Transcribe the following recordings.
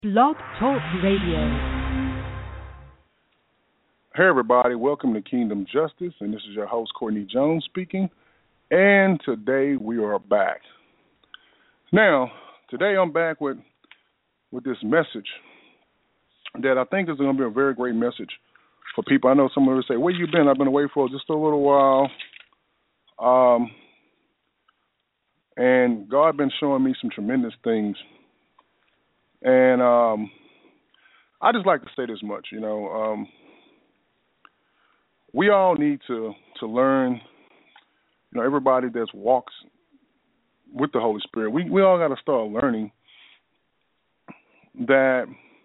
Blog Talk Radio. Hey everybody, welcome to Kingdom Justice, and this is your host Courtney Jones speaking, and today we are back. Now, today I'm back with this message that I think is going to be a very great message for people. I know someone will say, where you been? I've been away for just a little while, and God been showing me some tremendous things, and I just like to say this much, we all need to learn, everybody that walks with the Holy Spirit, we all got to start learning that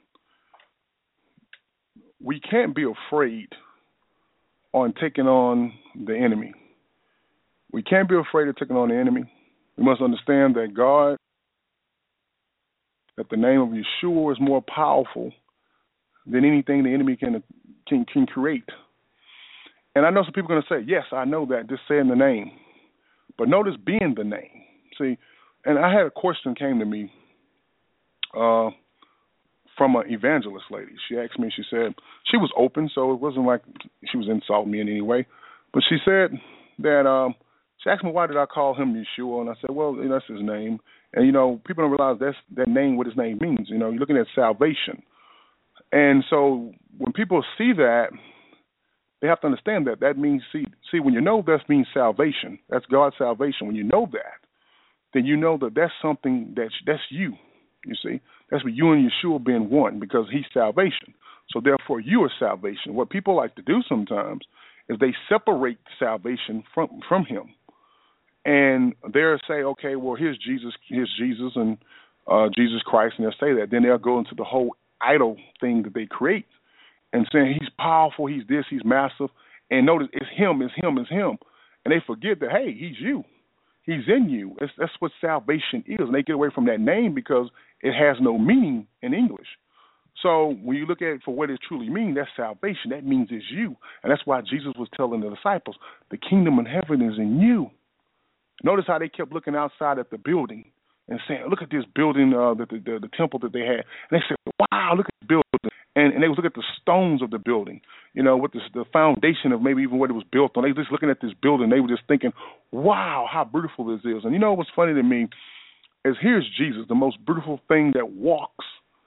we can't be afraid on taking on the enemy. We can't be afraid of taking on the enemy. We must understand that that the name of Yeshua is more powerful than anything the enemy can create. And I know some people are going to say, yes, I know that, just saying the name. But notice being the name. See, and I had a question came to me from an evangelist lady. She asked me, she said, she was open, so it wasn't like she was insulting me in any way. But she said that, she asked me, why did I call him Yeshua? And I said, well, that's his name. And, people don't realize that name, what his name means. You're looking at salvation. And so when people see that, they have to understand that means, see, when you know that means salvation, that's God's salvation. When you know that, then you know that that's something that's you see. That's what you and Yeshua being one, because he's salvation. So therefore, you are salvation. What people like to do sometimes is they separate salvation from him. And they'll say, okay, well, here's Jesus and Jesus Christ, and they'll say that. Then they'll go into the whole idol thing that they create and saying he's powerful, he's this, he's massive. And notice it's him. And they forget that, hey, he's you. He's in you. That's what salvation is. And they get away from that name because it has no meaning in English. So when you look at it for what it truly means, that's salvation. That means it's you. And that's why Jesus was telling the disciples, the kingdom of heaven is in you. Notice how they kept looking outside at the building and saying, look at this building, the temple that they had. And they said, wow, look at the building. And they was looking at the stones of the building, with the foundation of maybe even what it was built on. They were just looking at this building. They were just thinking, wow, how beautiful this is. And what's funny to me is here's Jesus, the most beautiful thing that walks.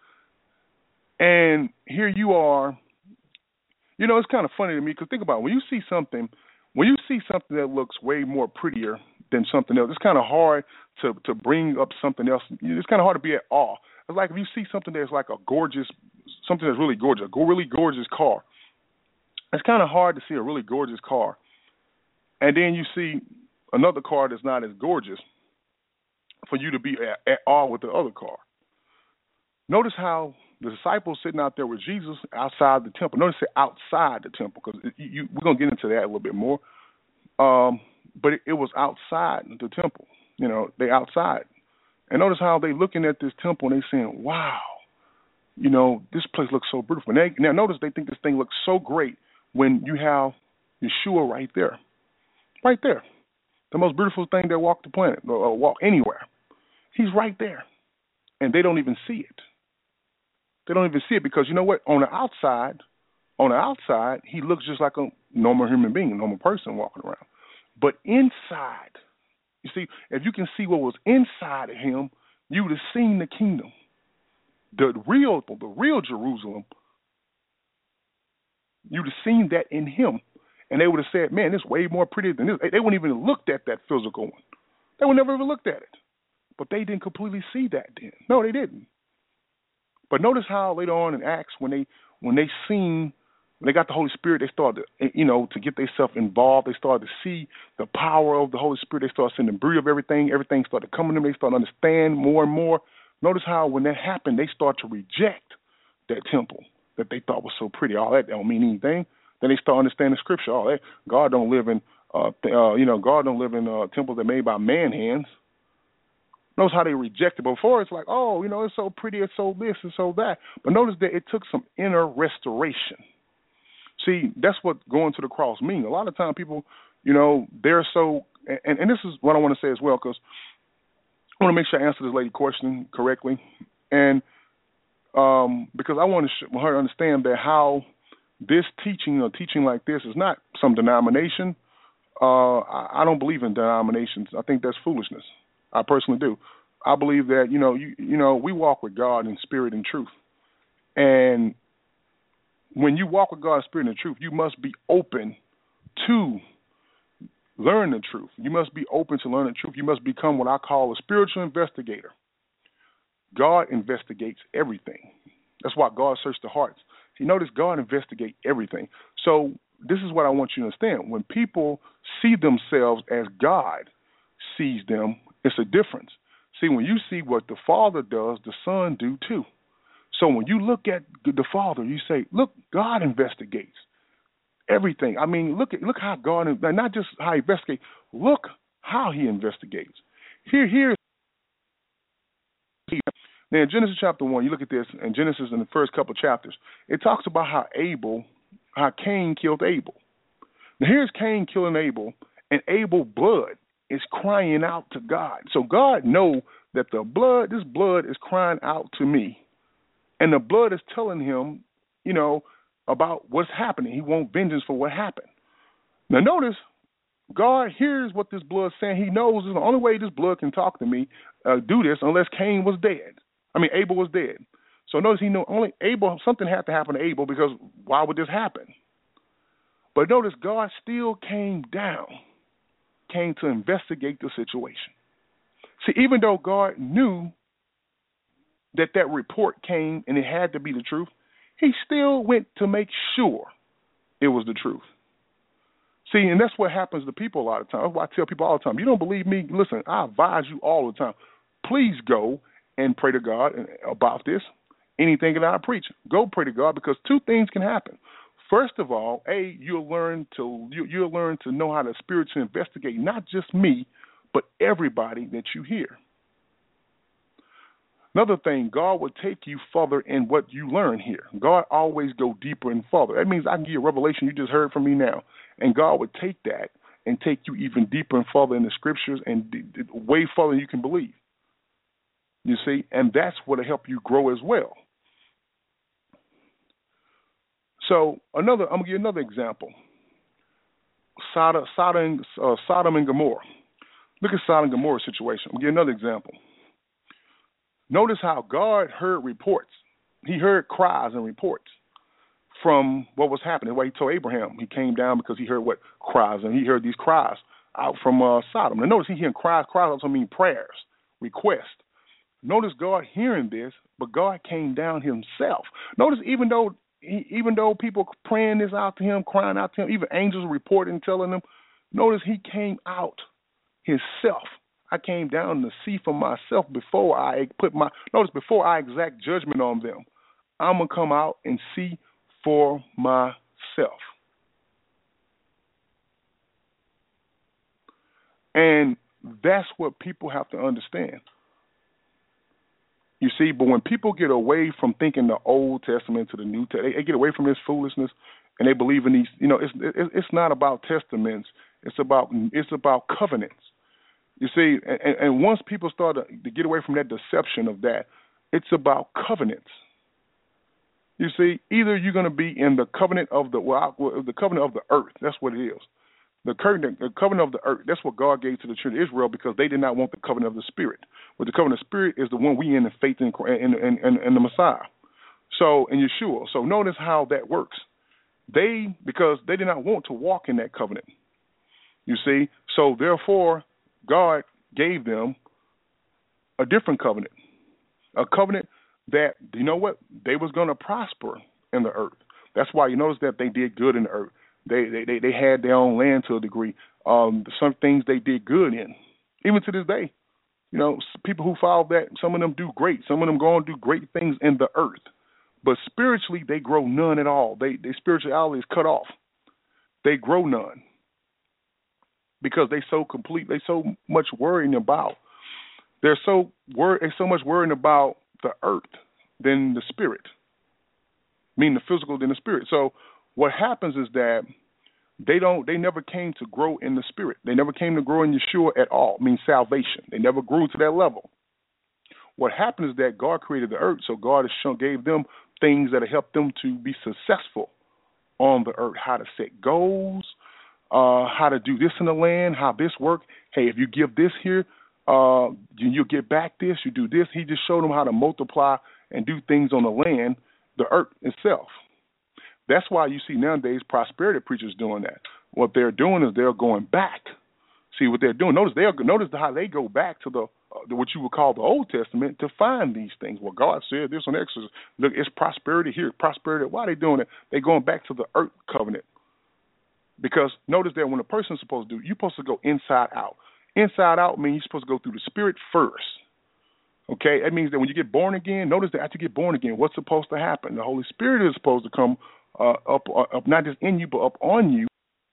And here you are. It's kind of funny to me because think about it. When you see something that looks way more prettier than something else, it's kind of hard to bring up something else. It's kind of hard to be at awe. It's like if you see something that's like something that's really gorgeous, a really gorgeous car. It's kind of hard to see a really gorgeous car. And then you see another car that's not as gorgeous for you to be at awe with the other car. Notice how the disciples sitting out there with Jesus outside the temple. Notice it outside the temple because we're going to get into that a little bit more. But it was outside the temple. They outside. And notice how they looking at this temple and they saying, wow, this place looks so beautiful. Now notice they think this thing looks so great when you have Yeshua right there. Right there. The most beautiful thing that walked the planet or walk anywhere. He's right there. And they don't even see it. They don't even see it because you know what? On the outside, he looks just like a normal human being, a normal person walking around. But inside, you see, if you can see what was inside of him, you would have seen the kingdom. The real Jerusalem, you'd have seen that in him. And they would have said, man, this is way more pretty than this. They wouldn't even have looked at that physical one. They would never even looked at it. But they didn't completely see that then. No, they didn't. But notice how later on in Acts, when they got the Holy Spirit, they started to get themselves involved. They started to see the power of the Holy Spirit. They started seeing the beauty of everything. Everything started coming to them. They started to understand more and more. Notice how when that happened, they started to reject that temple that they thought was so pretty. All that don't mean anything. Then they start understanding Scripture. All that God don't live in, God don't live in temples that are made by man hands. Notice how they reject it. Before it's like, oh, it's so pretty, it's so this, and so that. But notice that it took some inner restoration. See, that's what going to the cross means. A lot of time people, they're so, and this is what I want to say as well, because I want to make sure I answer this lady question correctly. And because I want her to understand that how this teaching or teaching like this is not some denomination. I don't believe in denominations. I think that's foolishness. I personally do. I believe that we walk with God in spirit and truth, and when you walk with God in spirit and truth, you must be open to learn the truth. You must be open to learn the truth. You must become what I call a spiritual investigator. God investigates everything. That's why God searched the hearts. You notice God investigates everything. So this is what I want you to understand. When people see themselves as God sees them, it's a difference. See, when you see what the Father does, the Son do too. So when you look at the Father, you say, look, God investigates everything. I mean, look how God, not just how he investigates, look how he investigates. Here's now in Genesis chapter 1, you look at this, in Genesis in the first couple of chapters, it talks about how Cain killed Abel. Now here's Cain killing Abel, and Abel's blood is crying out to God. So God knows that this blood is crying out to me. And the blood is telling him, about what's happening. He wants vengeance for what happened. Now notice, God hears what this blood's saying. He knows the only way this blood can talk to me, do this, unless Cain was dead. Abel was dead. So notice he knew only Abel, something had to happen to Abel, because why would this happen? But notice God still came to investigate the situation. See, even though God knew that report came and it had to be the truth, he still went to make sure it was the truth. See, and that's what happens to people a lot of times. That's why I tell people all the time, you don't believe me? Listen, I advise you all the time. Please go and pray to God about this. Anything that I preach, go pray to God, because two things can happen. First of all, you'll learn to know how to spiritually investigate not just me, but everybody that you hear. Another thing, God will take you further in what you learn here. God always go deeper and further. That means I can give you a revelation you just heard from me now, and God would take that and take you even deeper and further in the scriptures and way further than you can believe. You see, and that's what will help you grow as well. So I'm going to give you another example. Sodom and Gomorrah. Look at Sodom and Gomorrah's situation. I'm going to give you another example. Notice how God heard reports. He heard cries and reports from what was happening. What he told Abraham, he came down because he heard what cries, and he heard these cries out from Sodom. And notice he hearing cries also mean prayers, requests. Notice God hearing this, but God came down himself. Notice even though people praying this out to him, crying out to him, even angels reporting, telling them, notice he came out himself. I came down to see for myself before I exact judgment on them. I'm going to come out and see for myself. And that's what people have to understand. You see, but when people get away from thinking the Old Testament to the New Testament, they get away from this foolishness, and they believe in these. It's not about testaments. It's about covenants. You see, and once people start to get away from that deception of that, it's about covenants. You see, either you're going to be in the covenant of the covenant of the earth. That's what it is. The covenant of the earth. That's what God gave to the children of Israel, because they did not want the covenant of the Spirit. But the covenant of the Spirit is the one we in the faith in the Messiah. So in Yeshua. So notice how that works. Because they did not want to walk in that covenant. You see, so therefore God gave them a different covenant, a covenant that, you know what, they was going to prosper in the earth. That's why you notice that they did good in the earth. They had their own land to a degree. Some things they did good in, even to this day. People who follow that, some of them do great. Some of them go on to do great things in the earth. But spiritually, they grow none at all. Their spirituality is cut off. They grow none. Because they so much worrying about. They're so much worrying about the earth than the spirit, meaning the physical than the spirit. So what happens is that they never came to grow in the spirit. They never came to grow in Yeshua at all, means salvation. They never grew to that level. what happened is that God created the earth, so God gave them things that helped them to be successful on the earth, how to set goals, how to do this in the land, how this works. Hey, if you give this here, you'll get back this, you do this. He just showed them how to multiply and do things on the land, the earth itself. That's why you see nowadays prosperity preachers doing that. What they're doing is they're going back. See what they're doing. Notice how they go back to the what you would call the Old Testament to find these things. Well, God said this on Exodus. Look, it's prosperity here, prosperity. Why are they doing it? They're going back to the earth covenant. Because notice that when a person's supposed to do, you're supposed to go inside out. Inside out means you're supposed to go through the Spirit first. Okay? That means that when you get born again, notice that after you get born again, what's supposed to happen? The Holy Spirit is supposed to come up, not just in you, but up on you.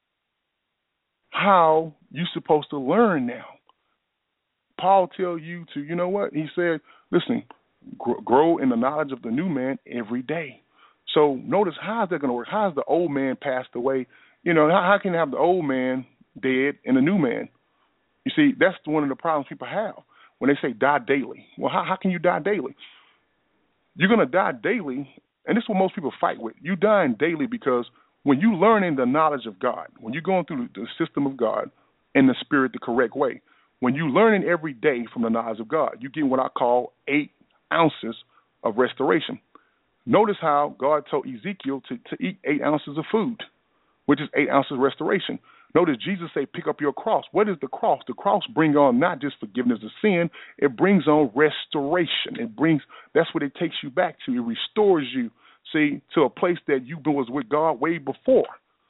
How you're supposed to learn now. Paul tells you to, you know what? He said, listen, grow in the knowledge of the new man every day. So notice, how is that going to work? How is the old man passed away? You know, how can you have the old man dead and the new man? You see, that's one of the problems people have when they say die daily. Well, how can you die daily? You're going to die daily, and this is what most people fight with. You dying daily because when you learning the knowledge of God, when you're going through the system of God in the Spirit the correct way, when you're learning every day from the knowledge of God, you get what I call 8 ounces of restoration. Notice how God told Ezekiel to eat 8 ounces of food, which is 8 ounces of restoration. Notice Jesus say, pick up your cross. What is the cross? The cross brings on not just forgiveness of sin, it brings on restoration. That's what it takes you back to. It restores you, see, to a place that you was with God way before.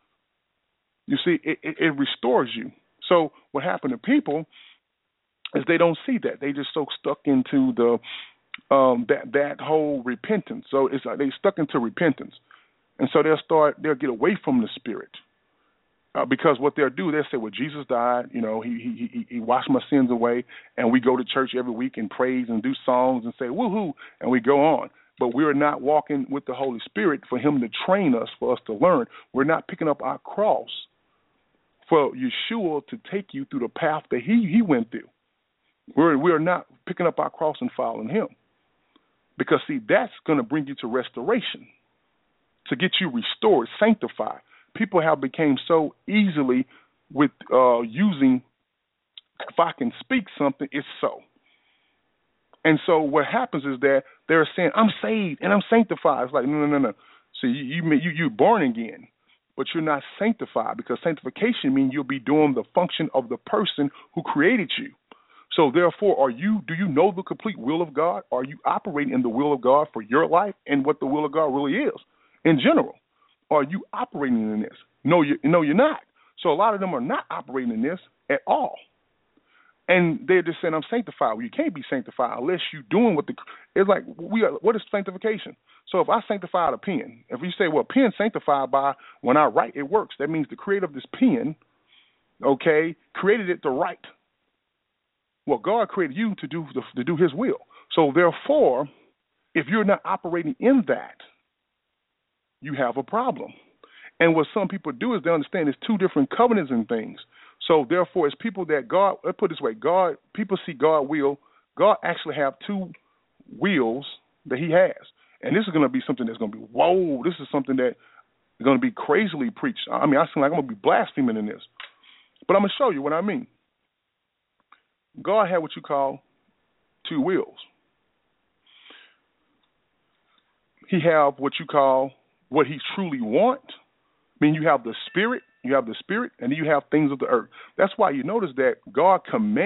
You see, it restores you. So what happened to people is they don't see that. They just so stuck into the that whole repentance. So it's like they stuck into repentance, and so they'll get away from the Spirit because what they'll do, they'll say, "Well, Jesus died. You know, he washed my sins away," and we go to church every week and praise and do songs and say woohoo, and we go on. But we're not walking with the Holy Spirit for Him to train us, for us to learn. We're not picking up our cross for Yeshua to take you through the path that He went through. We're not picking up our cross and following Him. Because, see, that's going to bring you to restoration, to get you restored, sanctified. People have become so easily with using, if I can speak something, it's so. And so what happens is that they're saying, I'm saved and I'm sanctified. It's like, no. See, you're born again, but you're not sanctified, because sanctification means you'll be doing the function of the person who created you. So therefore, do you know the complete will of God? Are you operating in the will of God for your life and what the will of God really is in general? Are you operating in this? No, you're not. So a lot of them are not operating in this at all. And they're just saying, I'm sanctified. Well, you can't be sanctified unless you're doing it's like, what is sanctification? So if I sanctify a pen, if you say, well, pen sanctified by when I write, it works. That means the creator of this pen, okay, created it to write. Well, God created you to do His will. So therefore, if you're not operating in that, you have a problem. And what some people do is they understand there's 2 different covenants and things. So therefore, it's people that God, let's put it this way, people see God will. God actually have 2 wills that He has. And this is going to be something that's going to be, whoa, this is something that is going to be crazily preached. I mean, I seem like I'm going to be blaspheming in this. But I'm going to show you what I mean. God had what you call 2 wills. He have what you call what He truly want. I mean, you have the Spirit, and then you have things of the earth. That's why you notice that God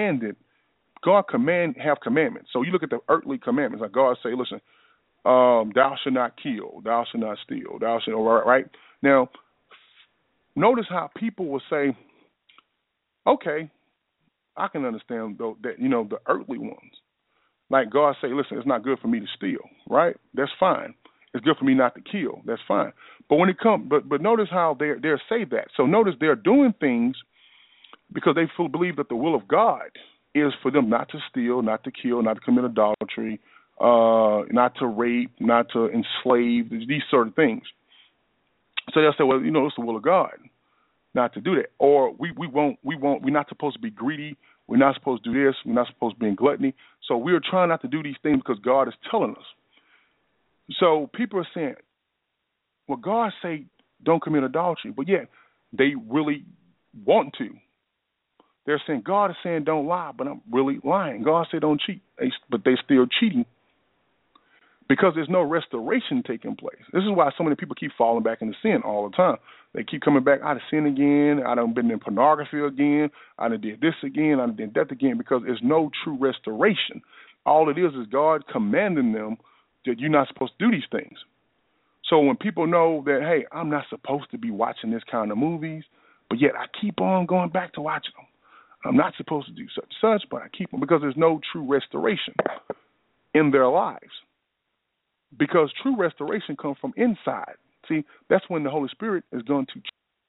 have commandments. So you look at the earthly commandments. Like God say, listen, thou shalt not kill, thou shalt not steal, thou shalt, right? Now, notice how people will say, okay, I can understand though that, the earthly ones. Like God say, listen, it's not good for me to steal, right? That's fine. It's good for me not to kill. That's fine. But when it comes, but notice how they say that. So notice they're doing things because they believe that the will of God is for them not to steal, not to kill, not to commit adultery, not to rape, not to enslave, these sort of things. So they'll say, well, it's the will of God not to do that. Or we're not supposed to be greedy We're not supposed to do this. We're not supposed to be in gluttony. So we are trying not to do these things because God is telling us. So people are saying, well, God say don't commit adultery, but yet they really want to. They're saying, God is saying don't lie, but I'm really lying. God said don't cheat, but they're still cheating because there's no restoration taking place. This is why so many people keep falling back into sin all the time. They keep coming back, I done sinned again, I done been in pornography again, I done did this again, I done did that again, because there's no true restoration. All it is God commanding them that you're not supposed to do these things. So when people know that, hey, I'm not supposed to be watching this kind of movies, but yet I keep on going back to watching them. I'm not supposed to do such, but I keep them, because there's no true restoration in their lives. Because true restoration comes from inside. See, that's when the Holy Spirit is going to.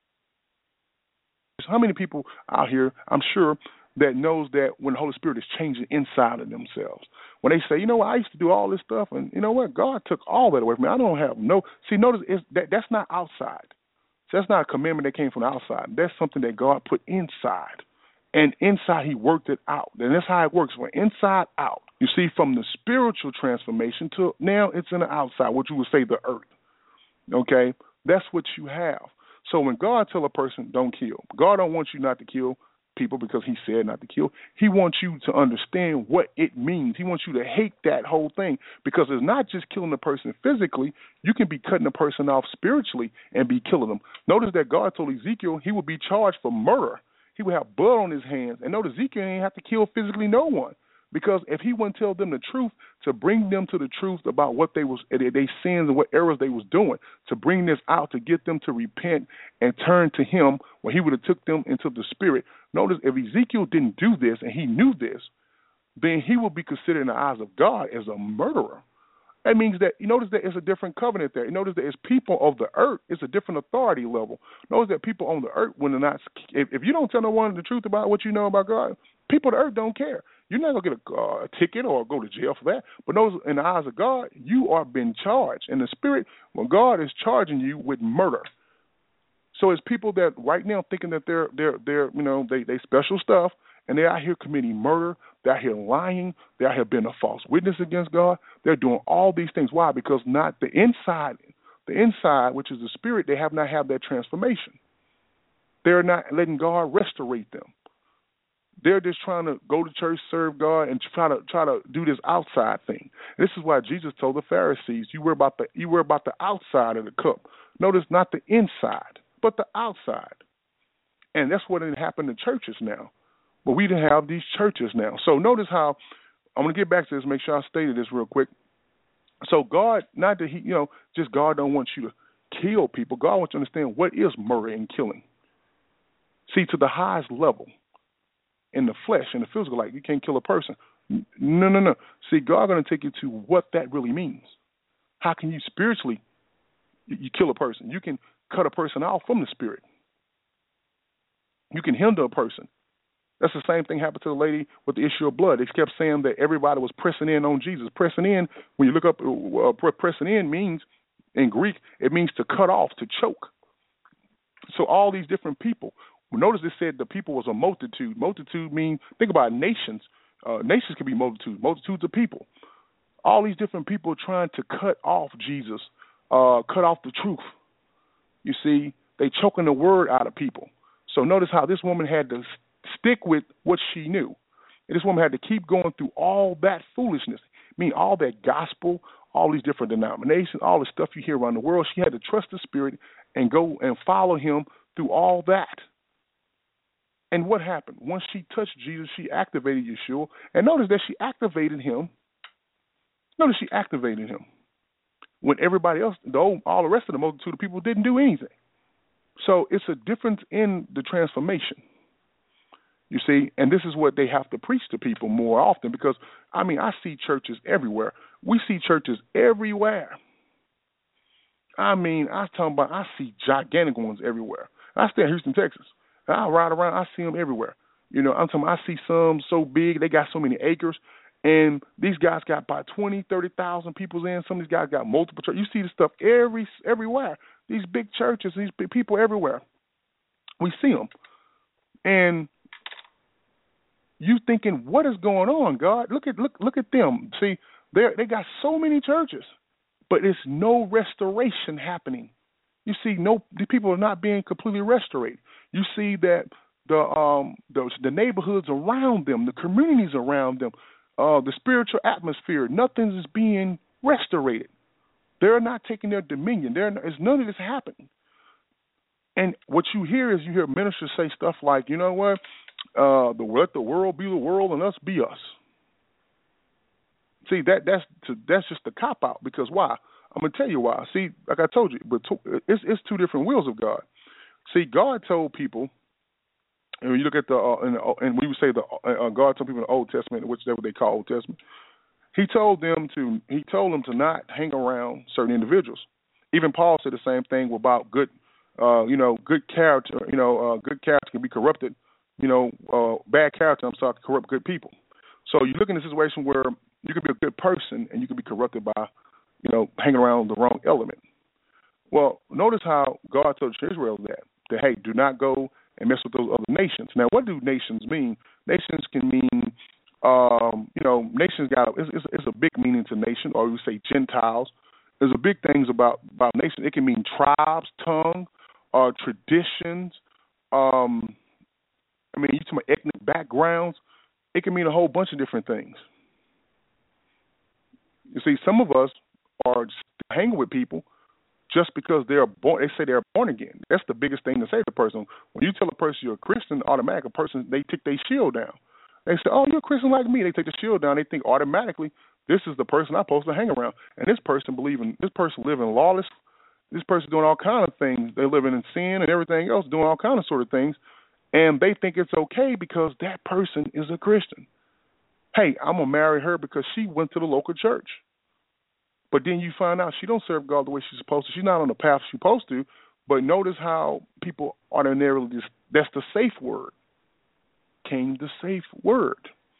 How many people out here, I'm sure, that knows that when the Holy Spirit is changing inside of themselves? When they say, you know what, I used to do all this stuff, and you know what, God took all that away from me. I don't have no. See, notice that's not outside. So that's not a commandment that came from the outside. That's something that God put inside. And inside, he worked it out. And that's how it works, from inside out. You see, from the spiritual transformation to now it's in the outside, what you would say the earth. Okay? That's what you have. So when God tell a person, don't kill, God don't want you not to kill people because he said not to kill. He wants you to understand what it means. He wants you to hate that whole thing, because it's not just killing a person physically. You can be cutting a person off spiritually and be killing them. Notice that God told Ezekiel he would be charged for murder. He would have blood on his hands. And notice Ezekiel didn't have to kill physically no one, because if he wouldn't tell them the truth, to bring them to the truth about what they sins and what errors they was doing, to bring this out, to get them to repent and turn to him, where he would have took them into the spirit. Notice if Ezekiel didn't do this and he knew this, then he would be considered in the eyes of God as a murderer. That means that, you notice that it's a different covenant there. You notice that it's people of the earth. It's a different authority level. Notice that people on the earth, when they're not, if you don't tell no one the truth about what you know about God, people of the earth don't care. You're not going to get a ticket or go to jail for that. But notice, in the eyes of God, you are being charged. In the spirit, when God is charging you with murder. So it's people that right now thinking that they're they special stuff, and they're out here committing murder. They're out here lying. They're out here being a false witness against God. They're doing all these things. Why? Because not the inside, which is the spirit, they have not had that transformation. They're not letting God restorate them. They're just trying to go to church, serve God, and try to do this outside thing. This is why Jesus told the Pharisees, you worry about the outside of the cup. Notice not the inside, but the outside. And that's what happened in churches now. But we didn't have these churches now. So notice how, I'm going to get back to this, make sure I stated this real quick. So God, not that just God don't want you to kill people. God wants you to understand what is murder and killing. See, to the highest level, in the flesh, in the physical, like you can't kill a person. No. See, God going to take you to what that really means. How can you spiritually, you kill a person? You can cut a person off from the spirit. You can hinder a person. That's the same thing happened to the lady with the issue of blood. They kept saying that everybody was pressing in on Jesus. Pressing in, when you look up, pressing in means, in Greek, it means to cut off, to choke. So all these different people, notice it said the people was a multitude. Multitude means, think about nations. Nations can be multitudes of people. All these different people trying to cut off Jesus, cut off the truth. You see, they choking the word out of people. So notice how this woman had to stick with what she knew. And this woman had to keep going through all that foolishness. I mean, all that gospel, all these different denominations, all the stuff you hear around the world. She had to trust the Spirit and go and follow him through all that. And what happened? Once she touched Jesus, she activated Yeshua. And notice that she activated him. When everybody else, all the rest of the multitude of people didn't do anything. So it's a difference in the transformation. You see, and this is what they have to preach to people more often, because, I mean, I see churches everywhere. We see churches everywhere. I mean, I see gigantic ones everywhere. I stay in Houston, Texas. I ride around, I see them everywhere. I'm talking about, I see some so big, they got so many acres, and these guys got about 20, 30,000 people in. Some of these guys got multiple churches. You see this stuff everywhere. These big churches, these big people everywhere. We see them. And you thinking, what is going on, God? Look at them. See, they got so many churches, but it's no restoration happening. You see, the people are not being completely restored. You see that the neighborhoods around them, the communities around them, the spiritual atmosphere, nothing is being restored. They're not taking their dominion. There's none of this happening. And what you hear ministers say stuff like, you know what, let the world be the world and us be us. See, that's just a cop out, because why? I'm gonna tell you why. See, like I told you, but it's two different wills of God. See, God told people, and when you look at and we would say God told people in the Old Testament, which is what they call Old Testament, He told them to not hang around certain individuals. Even Paul said the same thing about good character. Good character can be corrupted. Bad character, can corrupt good people. So you look in a situation where you can be a good person and you can be corrupted by, hanging around the wrong element. Well, notice how God told Israel that hey, do not go and mess with those other nations. Now, what do nations mean? Nations can mean, nations it's a big meaning to nation, or we say Gentiles. There's a big things about nations. It can mean tribes, tongue, traditions. You talk about ethnic backgrounds. It can mean a whole bunch of different things. You see, some of us are hanging with people just because they're born. They say they're born again. That's the biggest thing to say to a person. When you tell a person you're a Christian, automatically a person, they take their shield down. They say, "Oh, you're a Christian like me." They take the shield down. They think automatically this is the person I'm supposed to hang around. And this person living lawless. This person doing all kind of things. They're living in sin and everything else, doing all kind of sort of things. And they think it's okay because that person is a Christian. Hey, I'm going to marry her because she went to the local church. But then you find out she don't serve God the way she's supposed to. She's not on the path she's supposed to. But notice how people ordinarily that's the safe word. Came the safe word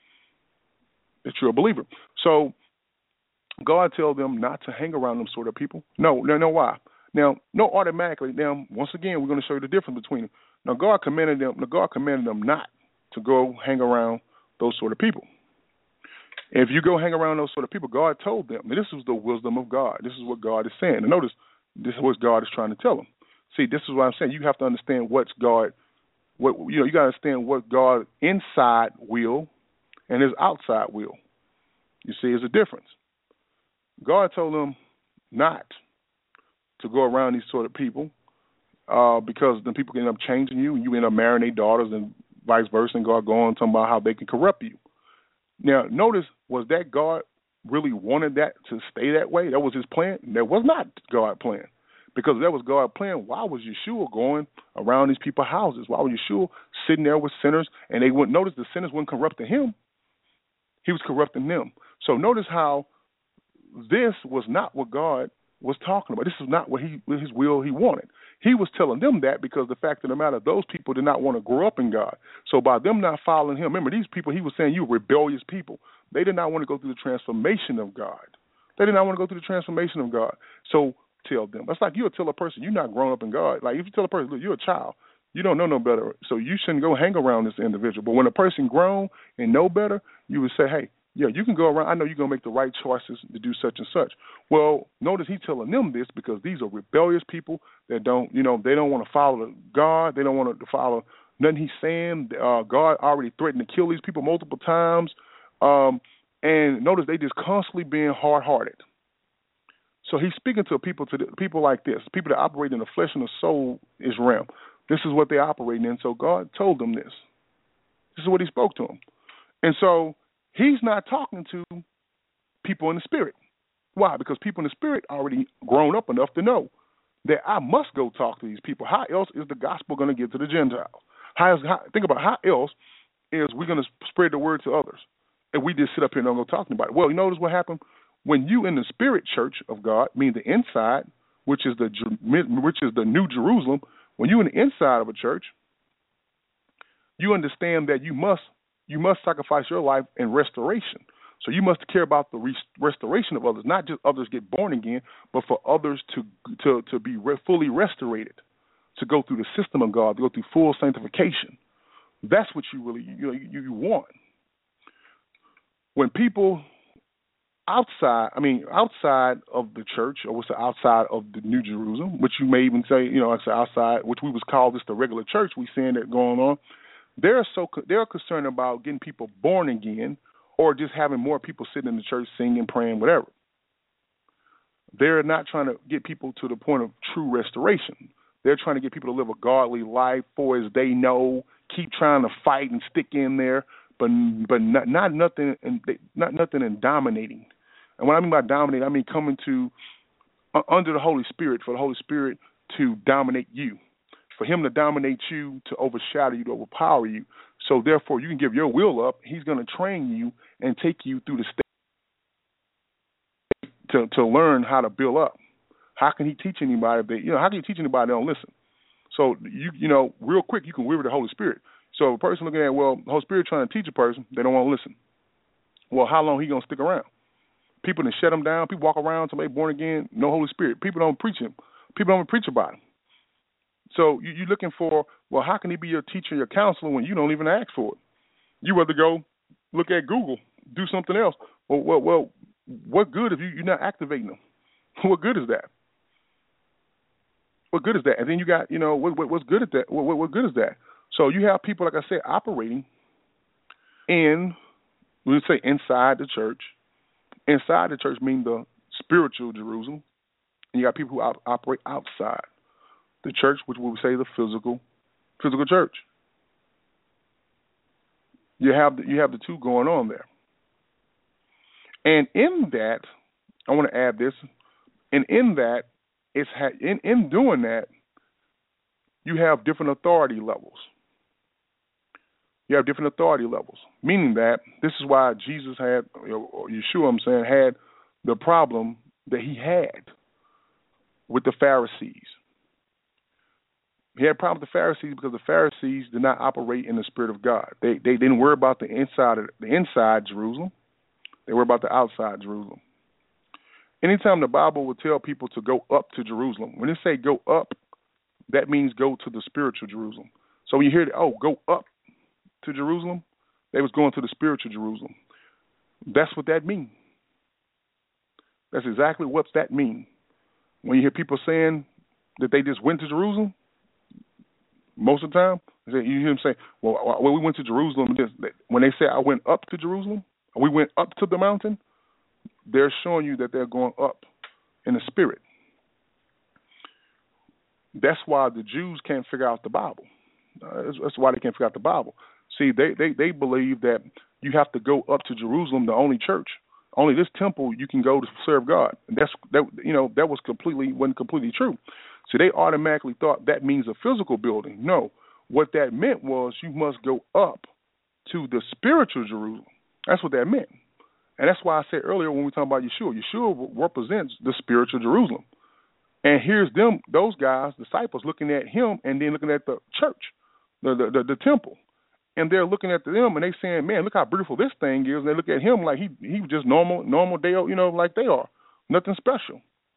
that you're a believer. So God tells them not to hang around them sort of people. No, why? Now, no, automatically. Now, once again, we're going to show you the difference between them. Now, God commanded them not to go hang around those sort of people. If you go hang around those sort of people, God told them. This is the wisdom of God. This is what God is saying. And notice, this is what God is trying to tell them. See, this is what I'm saying. You have to understand what's God. You got to understand what God inside will and His outside will. You see, there's a difference. God told them not to go around these sort of people because then people can end up changing you, and you end up marrying their daughters and vice versa, and God go on talking about how they can corrupt you. Now, notice, was that God really wanted that to stay that way? That was His plan? That was not God's plan. Because if that was God's plan, why was Yeshua going around these people's houses? Why was Yeshua sitting there with sinners, and they wouldn't notice the sinners weren't corrupting Him? He was corrupting them. So notice how this was not what God was talking about. This is not what His will He wanted. He was telling them that because the fact of the matter, those people did not want to grow up in God. So by them not following Him, remember, these people, He was saying, you rebellious people. They did not want to go through the transformation of God. They did not want to go through the transformation of God. So tell them. That's like you would tell a person, you're not grown up in God. Like if you tell a person, look, you're a child. You don't know no better, so you shouldn't go hang around this individual. But when a person grown and know better, you would say, hey, yeah, you can go around. I know you're going to make the right choices to do such and such. Well, notice He's telling them this because these are rebellious people that don't, they don't want to follow God. They don't want to follow nothing He's saying. God already threatened to kill these people multiple times. And notice they just constantly being hard-hearted. So He's speaking to people like this, people that operate in the flesh and the soul is realm. This is what they're operating in. So God told them this. This is what He spoke to them. And so He's not talking to people in the spirit. Why? Because people in the spirit are already grown up enough to know that I must go talk to these people. How else is the gospel going to get to the Gentiles? Think about how else is we going to spread the word to others? And we just sit up here and don't go talking about it. Well, you notice what happened? When you in the spirit church of God, meaning the inside, which is the New Jerusalem, when you in the inside of a church, you understand that you must sacrifice your life in restoration. So you must care about the restoration of others, not just others get born again, but for others to be fully restorated, to go through the system of God, to go through full sanctification. That's what you really you want. when people outside of the church, or what's the outside of the New Jerusalem, which you may even say, it's outside, which we was called just the regular church we seeing that going on. They're concerned about getting people born again, or just having more people sitting in the church singing, praying, whatever. They're not trying to get people to the point of true restoration. They're trying to get people to live a godly life, for as they know, keep trying to fight and stick in there, but not nothing in dominating. And what I mean by dominating, I mean coming to under the Holy Spirit, for the Holy Spirit to dominate you, for Him to dominate you, to overshadow you, to overpower you. So therefore, you can give your will up. He's going to train you and take you through the steps to learn how to build up. How can He teach anybody if how can you teach anybody that don't listen? So real quick, you can weary the Holy Spirit. So a person looking at, the Holy Spirit trying to teach a person, they don't want to listen. Well, how long he going to stick around? People done shut him down. People walk around until they born again, no Holy Spirit. People don't preach Him. People don't preach about Him. So you're looking for, how can He be your teacher, your counselor, when you don't even ask for it? You rather go look at Google, do something else. Well, what good if you're not activating them? What good is that? What good is that? And then you got, what's good at that? What good is that? So you have people, like I said, operating we would say inside the church. Inside the church means the spiritual Jerusalem. And you got people who operate outside the church, which we would say the physical church. You have the two going on there. And in that, I want to add this, and in that, in doing that, you have different authority levels. You have different authority levels, meaning that this is why Jesus had, or Yeshua, had the problem that He had with the Pharisees. He had a problem with the Pharisees because the Pharisees did not operate in the Spirit of God. They didn't worry about the inside Jerusalem. They worry about the outside Jerusalem. Anytime the Bible will tell people to go up to Jerusalem, when they say go up, that means go to the spiritual Jerusalem. So when you hear go up to Jerusalem, they was going to the spiritual Jerusalem. That's what that means. That's exactly what that means. When you hear people saying that they just went to Jerusalem, most of the time, you hear them say, we went to Jerusalem. When they say, I went up to Jerusalem, we went up to the mountain, they're showing you that they're going up in the spirit. That's why the Jews can't figure out the Bible. That's why they can't figure out the Bible. See, they believe that you have to go up to Jerusalem, the only church, only this temple you can go to serve God. And that wasn't completely true. So they automatically thought that means a physical building. No, what that meant was you must go up to the spiritual Jerusalem. That's what that meant. And that's why I said earlier when we were talking about Yeshua, Yeshua represents the spiritual Jerusalem. And here's those guys, disciples, looking at Him and then looking at the church, the temple. And they're looking at them and they saying, man, look how beautiful this thing is. And they look at Him like he was just normal day, like they are. Nothing special.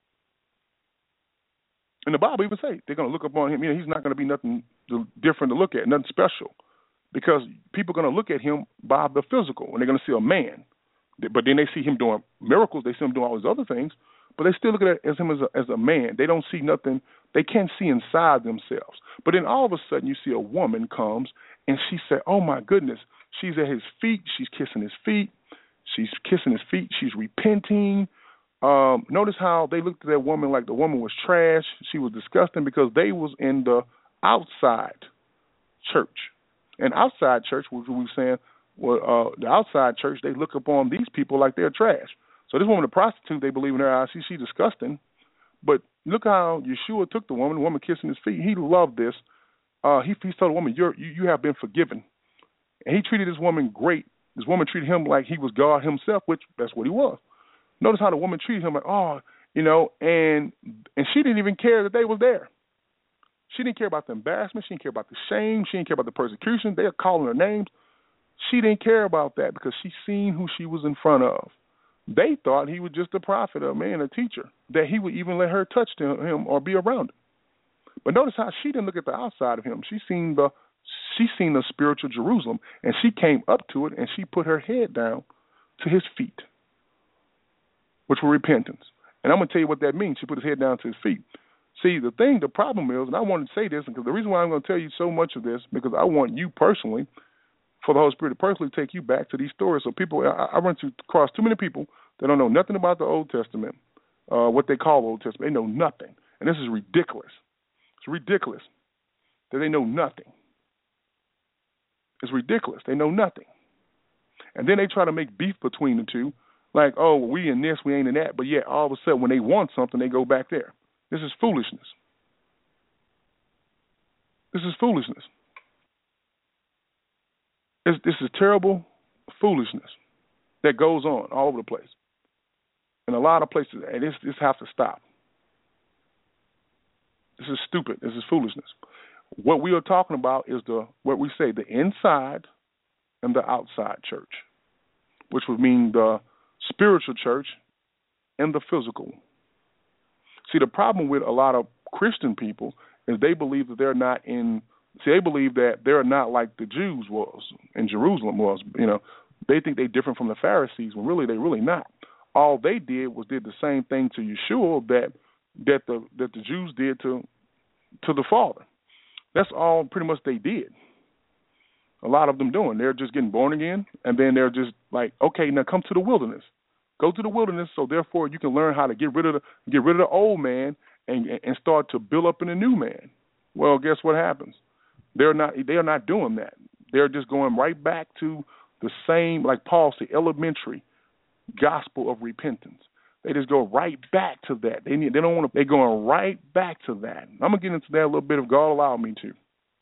And the Bible even say they're going to look upon Him. He's not going to be nothing different to look at, nothing special. Because people are going to look at Him by the physical, and they're going to see a man. But then they see Him doing miracles. They see Him doing all these other things. But they still look at Him as a man. They don't see nothing. They can't see inside themselves. But then all of a sudden you see a woman comes, and she said, oh, my goodness. She's at His feet. She's kissing His feet. She's kissing His feet. She's repenting. Notice how they looked at that woman like the woman was trash. She was disgusting because they was in the outside church. And outside church, which we were saying, the outside church, they look upon these people like they're trash. So this woman, a prostitute, they believe in her eyes. She's disgusting. But look how Yeshua took the woman kissing His feet. He loved this. He told the woman, you have been forgiven. And He treated this woman great. This woman treated Him like He was God Himself, which that's what He was. Notice how the woman treated Him like, and she didn't even care that they was there. She didn't care about the embarrassment. She didn't care about the shame. She didn't care about the persecution. They were calling her names. She didn't care about that because she seen who she was in front of. They thought He was just a prophet, a man, a teacher, that He would even let her touch Him or be around him. But notice how she didn't look at the outside of Him. She seen the spiritual Jerusalem, and she came up to it, and she put her head down to his feet, which were repentance. And I'm going to tell you what that means. He put his head down to his feet. See, the problem is, and I wanted to say this, because the reason why I'm going to tell you so much of this, because I want you personally, for the Holy Spirit to personally take you back to these stories. So people, I run across too many people that don't know nothing about the Old Testament, what they call the Old Testament. They know nothing. And this is ridiculous. It's ridiculous that they know nothing. It's ridiculous. They know nothing. And then they try to make beef between the two, like, oh, we in this, we ain't in that. But yet, all of a sudden, when they want something, they go back there. This is foolishness. This is foolishness. This is terrible foolishness that goes on all over the place. In a lot of places, and this has to stop. This is stupid. This is foolishness. What we are talking about is the inside and the outside church, which would mean the spiritual church and the physical. See, the problem with a lot of Christian people is they believe that they're not like the Jews was and Jerusalem was. They think they're different from the Pharisees when really they're really not. All they did the same thing to Yeshua that the Jews did to the Father. That's all pretty much they did. A lot of them doing. They're just getting born again, and then they're just like, okay, now come to the wilderness. Go to the wilderness, so therefore you can learn how to get rid of the old man and start to build up in a new man. Well, guess what happens? They are not doing that. They're just going right back to the same, like Paul said, elementary gospel of repentance. They just go right back to that. They're going right back to that. I'm gonna get into that a little bit if God allow me to.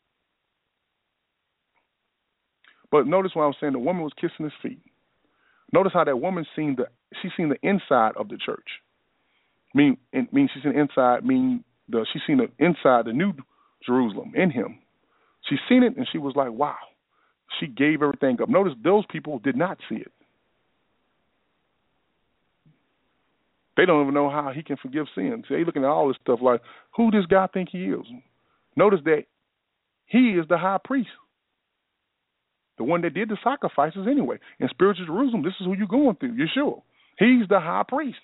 But notice what I'm saying. The woman was kissing his feet. Notice how that woman seen the inside of the church. She's seen the inside. She's seen the inside, the new Jerusalem in him. She seen it and she was like, wow. She gave everything up. Notice those people did not see it. They don't even know how he can forgive sins. They're looking at all this stuff like, who does God think he is? Notice that he is the high priest, the one that did the sacrifices anyway. In spiritual Jerusalem, this is who you're going through, Yeshua. He's the high priest.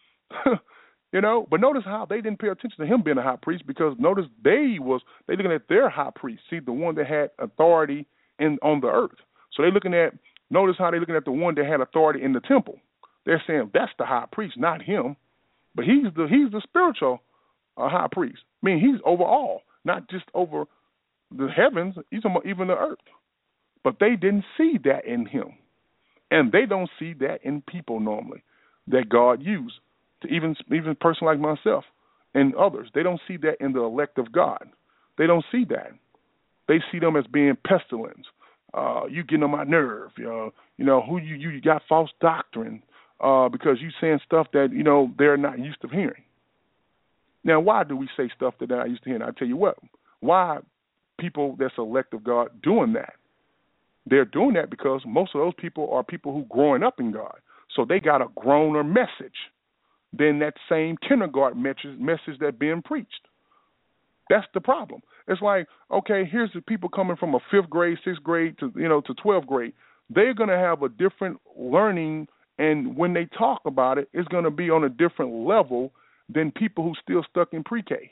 But notice how they didn't pay attention to him being a high priest, because notice they looking at their high priest, see, the one that had authority on the earth. So notice how they're looking at the one that had authority in the temple. They're saying that's the high priest, not him. But he's the spiritual high priest. He's over all, not just over the heavens, he's even the earth. But they didn't see that in him. And they don't see that in people normally, that God used. To even a person like myself and others, they don't see that in the elect of God. They don't see that. They see them as being pestilence. You getting on my nerve. Who you got false doctrine because you saying stuff that they're not used to hearing. Now, why do we say stuff that they're not used to hearing? I tell you what. Why people that's elect of God doing that? They're doing that because most of those people are people who growing up in God, so they got a growner message than that same kindergarten message that being preached. That's the problem. It's like, okay, here's the people coming from a 5th grade, 6th grade to 12th grade. They're going to have a different learning, and when they talk about it, it's going to be on a different level than people who still stuck in pre-K.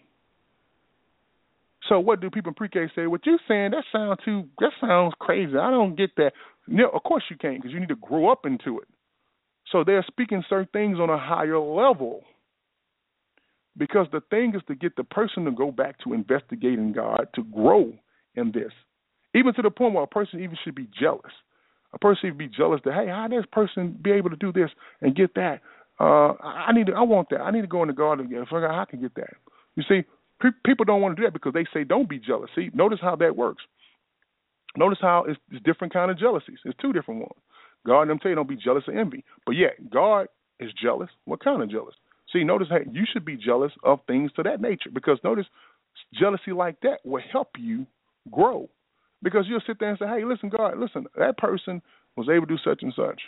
So what do people in pre-K say? What you saying, that sounds crazy. I don't get that. Of course you can't, because you need to grow up into it. So they're speaking certain things on a higher level, because the thing is to get the person to go back to investigating God, to grow in this, even to the point where a person even should be jealous. A person should be jealous that, hey, how does this person be able to do this and get that? I want that. I need to go into God and figure out how I can get that. You see, people don't want to do that because they say don't be jealous. See, notice how that works. Notice how it's different kind of jealousies. It's two different ones. God and them tell you don't be jealous or envy. But yet, God is jealous. What kind of jealous? See, notice how you should be jealous of things to that nature, because notice jealousy like that will help you grow. Because you'll sit there and say, hey, listen, God, that person was able to do such and such.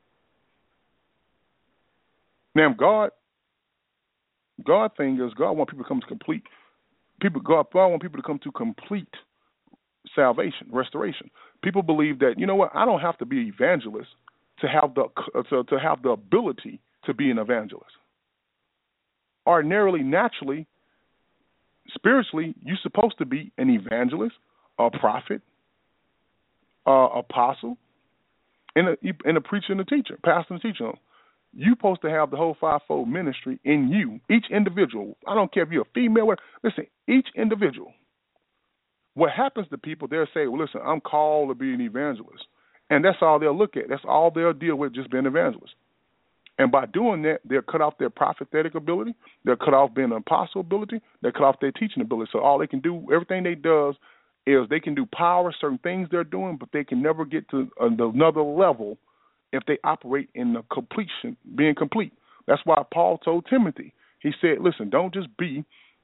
Now, God thing is God wants people to come to complete. God wants people to come to complete salvation, restoration. People believe that, you know what, I don't have to be an evangelist to have the ability to be an evangelist. Ordinarily, naturally, spiritually, you're supposed to be an evangelist, a prophet, apostle, and a preacher and a teacher, pastor and teacher. You're supposed to have the whole fivefold ministry in you, each individual. I don't care if you're a female. Listen, each individual. What happens to people, they'll say, well, listen, I'm called to be an evangelist. And that's all they'll look at. That's all they'll deal with, just being an evangelist. And by doing that, they'll cut off their prophetic ability. They'll cut off being an apostle ability. They'll cut off their teaching ability. So all they can do, everything they do is they can do power, certain things they're doing, but they can never get to another level if they operate in the completion, being complete. That's why Paul told Timothy. He said, listen, don't just be,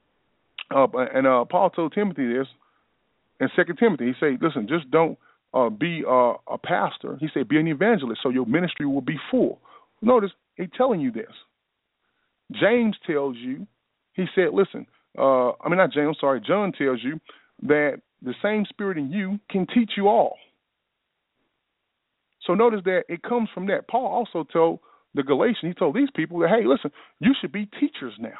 Paul told Timothy this in 2 Timothy. He said, listen, just don't be a pastor. He said, be an evangelist so your ministry will be full. Notice, he's telling you this. James tells you, he said, listen, John tells you that the same spirit in you can teach you all. So notice that it comes from that. Paul also told the Galatians, he told these people that, hey, listen, you should be teachers now.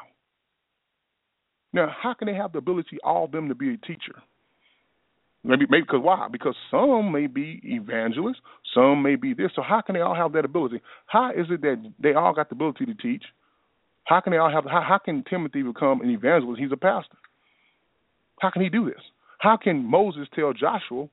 Now, how can they have the ability, all of them, to be a teacher? Maybe because why? Because some may be evangelists, some may be this. So how can they all have that ability? How is it that they all got the ability to teach? How can they all have? How can Timothy become an evangelist? He's a pastor. How can he do this? How can Moses tell Joshua?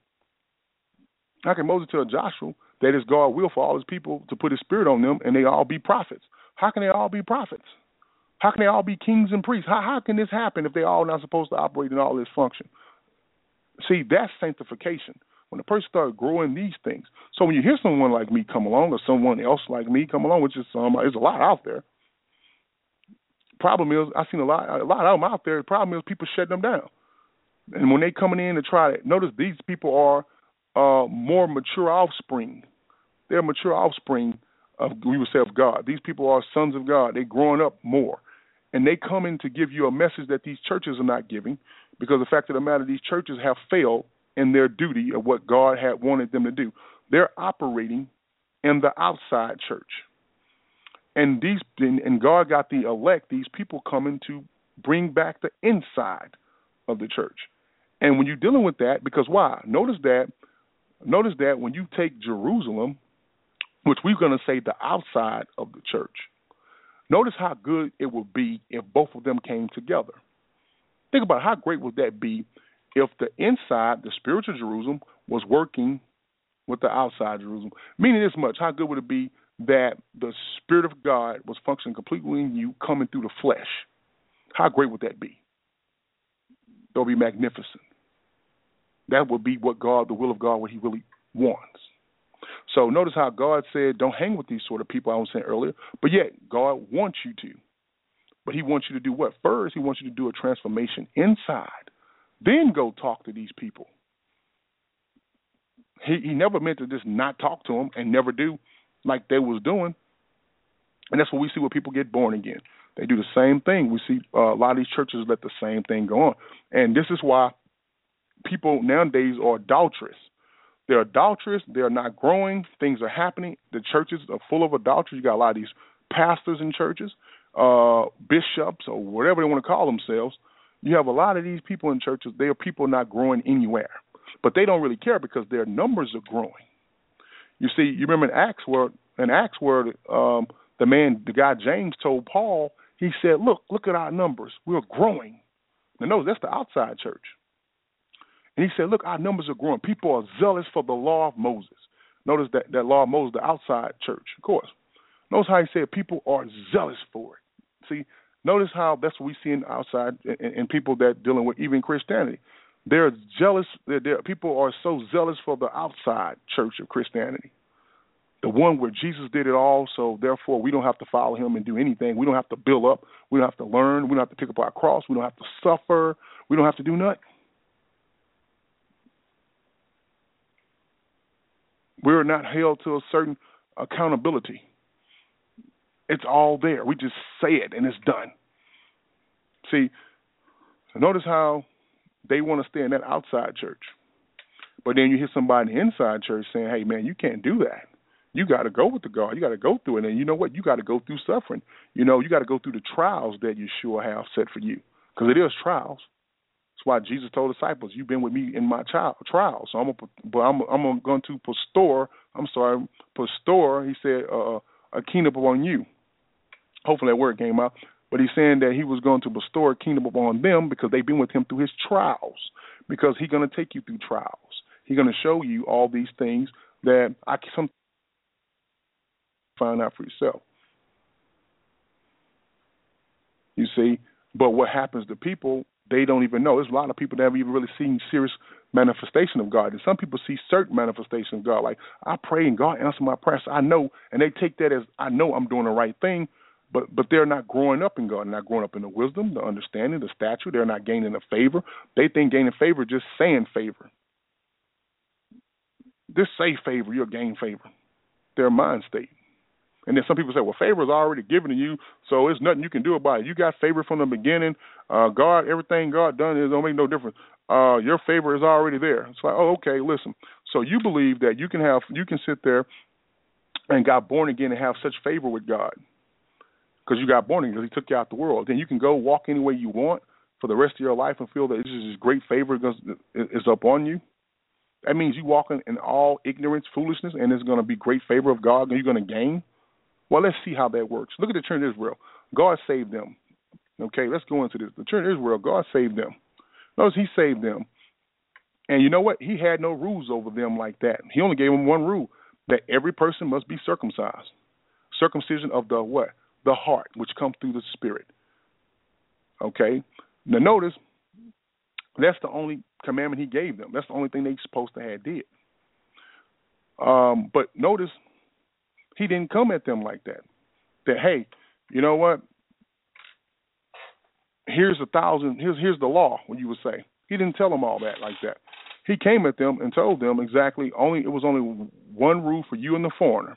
How can Moses tell Joshua that it's God's will for all his people to put his spirit on them and they all be prophets? How can they all be prophets? How can they all be kings and priests? How can this happen if they all not supposed to operate in all this function? See, that's sanctification. When a person starts growing these things. So when you hear someone like me come along or someone else like me come along, which is there's a lot out there. Problem is, I've seen a lot of them out there. The problem is people shut them down. And when they coming in to try to, notice these people are more mature offspring. They're mature offspring we would say, of God. These people are sons of God. They're growing up more. And they come in to give you a message that these churches are not giving, because the fact of the matter, these churches have failed in their duty of what God had wanted them to do. They're operating in the outside church. And God got the elect, these people coming to bring back the inside of the church. And when you're dealing with that, because why? Notice that when you take Jerusalem, which we're going to say the outside of the church, notice how good it would be if both of them came together. Think about how great would that be if the inside, the spiritual Jerusalem, was working with the outside Jerusalem. Meaning this much, how good would it be that the Spirit of God was functioning completely in you, coming through the flesh? How great would that be? That would be magnificent. That would be what God, the will of God, what he really wants. So notice how God said, don't hang with these sort of people I was saying earlier, but yet God wants you to. But he wants you to do what? First, he wants you to do a transformation inside. Then go talk to these people. He never meant to just not talk to them and never do like they was doing. And that's what we see when people get born again. They do the same thing. We see a lot of these churches let the same thing go on. And this is why people nowadays are adulterous. They're adulterous. They're not growing. Things are happening. The churches are full of adultery. You got a lot of these pastors in churches, bishops, or whatever they want to call themselves. You have a lot of these people in churches. They are people not growing anywhere. But they don't really care because their numbers are growing. You see, you remember in Acts where the guy James told Paul, he said, look at our numbers. We're growing. Now, notice that's the outside church. And he said, look, our numbers are growing. People are zealous for the law of Moses. Notice that law of Moses, the outside church, of course. Notice how he said people are zealous for it. See, notice how that's what we see in outside in people that dealing with even Christianity. They're jealous. People are so zealous for the outside church of Christianity, the one where Jesus did it all, so therefore we don't have to follow him and do anything. We don't have to build up. We don't have to learn. We don't have to pick up our cross. We don't have to suffer. We don't have to do nothing. We're not held to a certain accountability. It's all there. We just say it and it's done. See, notice how they want to stay in that outside church. But then you hear somebody in the inside church saying, hey, man, you can't do that. You got to go with the God. You got to go through it. And you know what? You got to go through suffering. You got to go through the trials that Yeshua have set for you, because it is trials. That's why Jesus told disciples, "You've been with me in my trials." So I'm going to Pastor. He said, a kingdom upon you. Hopefully that word came out. But he's saying that he was going to bestow a kingdom upon them because they've been with him through his trials. Because he's going to take you through trials. He's going to show you all these things that I can find out for yourself. You see? But what happens to people, they don't even know. There's a lot of people that haven't even really seen serious manifestation of God. And some people see certain manifestation of God. Like, I pray and God answers my prayers. I know. And they take that as, I know I'm doing the right thing. But they're not growing up in God. They're not growing up in the wisdom, the understanding, the stature. They're not gaining the favor. They think gaining favor is just saying favor. Just say favor, you'll gain favor. Their mind state. And then some people say, well, favor is already given to you, so there's nothing you can do about it. You got favor from the beginning. God, everything God done, it don't make no difference. Your favor is already there. It's like, oh, okay, listen. So you believe that you can sit there and got born again and have such favor with God. Because you got born again, because he took you out the world. Then you can go walk any way you want for the rest of your life and feel that this is great favor is upon you. That means you walking in all ignorance, foolishness, and there's going to be great favor of God, and you're going to gain. Well, let's see how that works. Look at the children of Israel. God saved them. Okay, let's go into this. The children of Israel, God saved them. Notice he saved them. And you know what? He had no rules over them like that. He only gave them one rule, that every person must be circumcised. Circumcision of the what? The heart, which comes through the spirit. Okay? Now notice, that's the only commandment he gave them. That's the only thing they supposed to have did. But notice, he didn't come at them like that. That, hey, you know what? Here's the law, what you would say. He didn't tell them all that like that. He came at them and told them exactly it was only one rule for you and the foreigner.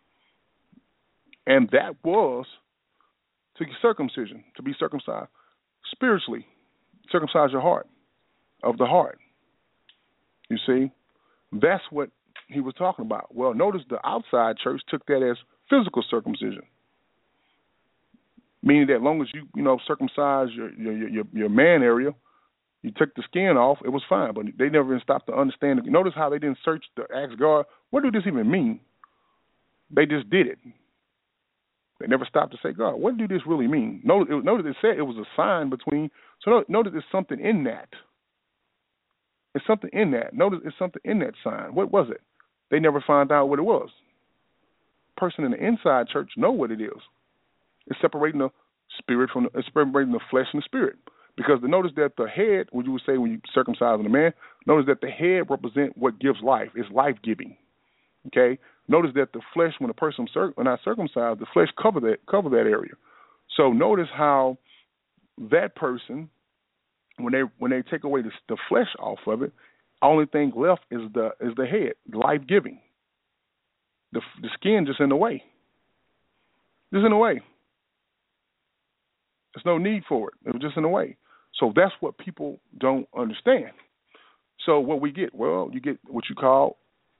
And that was to circumcision, to be circumcised spiritually, circumcise your heart, of the heart. You see, that's what he was talking about. Well, notice the outside church took that as physical circumcision, meaning that as long as you circumcise your man area, you took the skin off, it was fine. But they never even stopped to understand. Notice how they didn't search to ask God, what do this even mean? They just did it. They never stopped to say, God, what do this really mean? Notice it said it was a sign between. So notice there's something in that. It's something in that. Notice it's something in that sign. What was it? They never found out what it was. Person in the inside church know what it is. It's separating the spirit it's separating the flesh and the spirit. Because notice that the head, what you would say when you circumcise a man, notice that the head represents what gives life. It's life-giving. Okay? Notice that the flesh, when a person not circumcised, the flesh cover that area. So notice how that person, when they take away the flesh off of it, only thing left is the head, life-giving. The skin just in the way. Just in the way. There's no need for it. It was just in the way. So that's what people don't understand. So what we get, well, you get what you call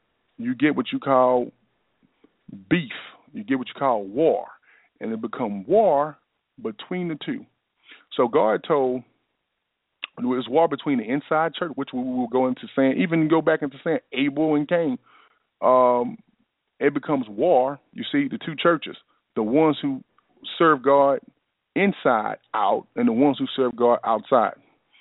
beef. You get what you call war. And it become war between the two. So God told, it was war between the inside church, which we will go into saying, even go back into saying Abel and Cain. It becomes war, you see, the two churches, the ones who serve God inside out and the ones who serve God outside.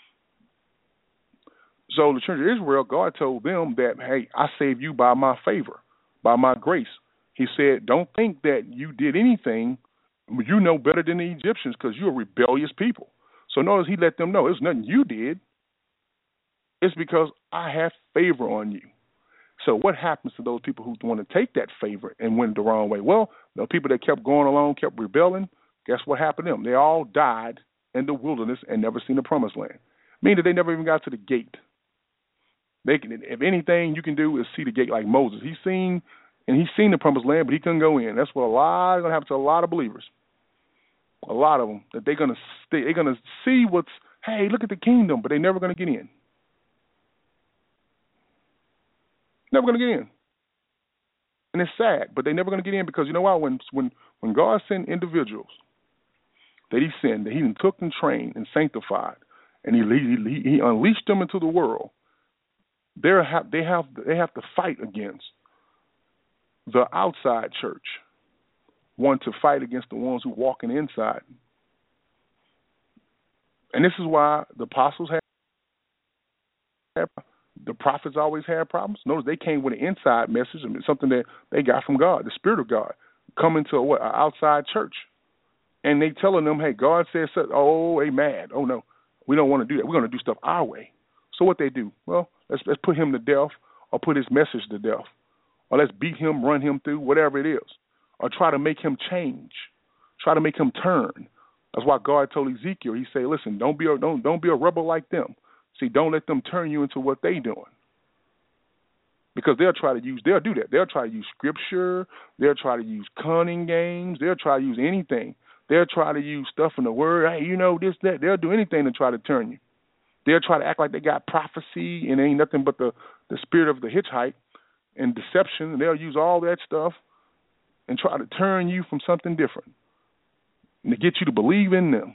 So the children of Israel, God told them that, hey, I saved you by my favor, by my grace. He said, don't think that you did anything. You know better than the Egyptians because you're a rebellious people. So notice he let them know it's nothing you did. It's because I have favor on you. So what happens to those people who want to take that favor and went the wrong way? Well, the people that kept going along, kept rebelling, guess what happened to them? They all died in the wilderness and never seen the promised land. Meaning that they never even got to the gate. If anything you can do is see the gate like Moses. He's seen the promised land, but he couldn't go in. That's what going to happen to a lot of believers. A lot of them, that they're going to see hey, look at the kingdom, but they're never going to get in. Never going to get in. And it's sad, but they're never going to get in because you know why? When God sent individuals that He sent, that He took and trained and sanctified, and He unleashed them into the world, they have to fight against the outside church, want to fight against the ones who walk in the inside. And this is why the apostles had, the prophets always had problems. Notice they came with an inside message, something that they got from God, the Spirit of God, coming to an outside church. And they telling them, hey, God says, oh, they mad. Oh, no, we don't want to do that. We're going to do stuff our way. So what they do? Well, let's put him to death or put his message to death. Or let's beat him, run him through, whatever it is. Or try to make him change. Try to make him turn. That's why God told Ezekiel, He said, listen, don't be a rebel like them. See, don't let them turn you into what they doing. Because they'll do that. They'll try to use scripture. They'll try to use cunning games. They'll try to use anything. They'll try to use stuff in the word. Hey, this, that. They'll do anything to try to turn you. They'll try to act like they got prophecy and it ain't nothing but the spirit of the hitchhike and deception. They'll use all that stuff and try to turn you from something different and to get you to believe in them.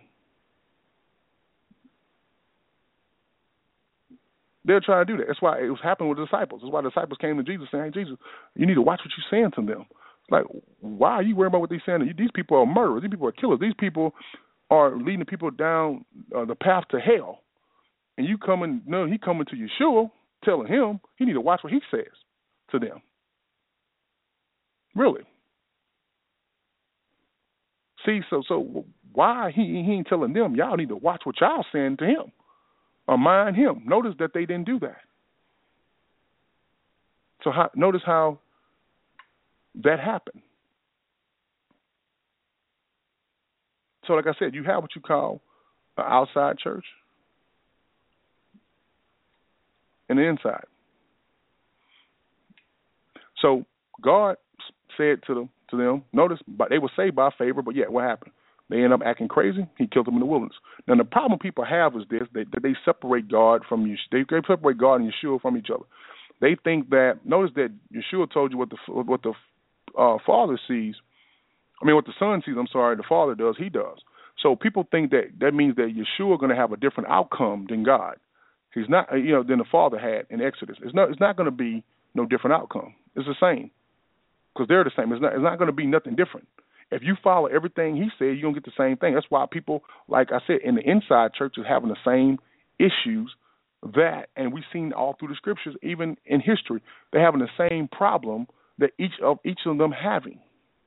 They'll try to do that. That's why it was happening with the disciples. That's why the disciples came to Jesus saying, hey, Jesus, you need to watch what you're saying to them. Like, why are you worried about what they're saying? These people are murderers. These people are killers. These people are leading the people down the path to hell. And he coming to Yeshua, telling him he need to watch what he says to them. Really. See, so why he ain't telling them, y'all need to watch what y'all saying to him or mind him. Notice that they didn't do that. So notice how that happened. So like I said, you have what you call an outside church and the inside. So God said to them, notice, but they were saved by favor, but yet what happened? They end up acting crazy. He killed them in the wilderness. Now the problem people have is this: that they separate God from you. They separate God and Yeshua from each other. They think that. Notice that Yeshua told you what the Father sees. I mean, what the Son sees. I'm sorry, the Father does. He does. So people think that means that Yeshua is going to have a different outcome than God. He's not, than the Father had in Exodus. It's not going to be no different outcome. It's the same because they're the same. It's not going to be nothing different. If you follow everything He said, you're going to get the same thing. That's why people, like I said, in the inside church is having the same issues that, and we've seen all through the scriptures, even in history, they're having the same problem that each of them having.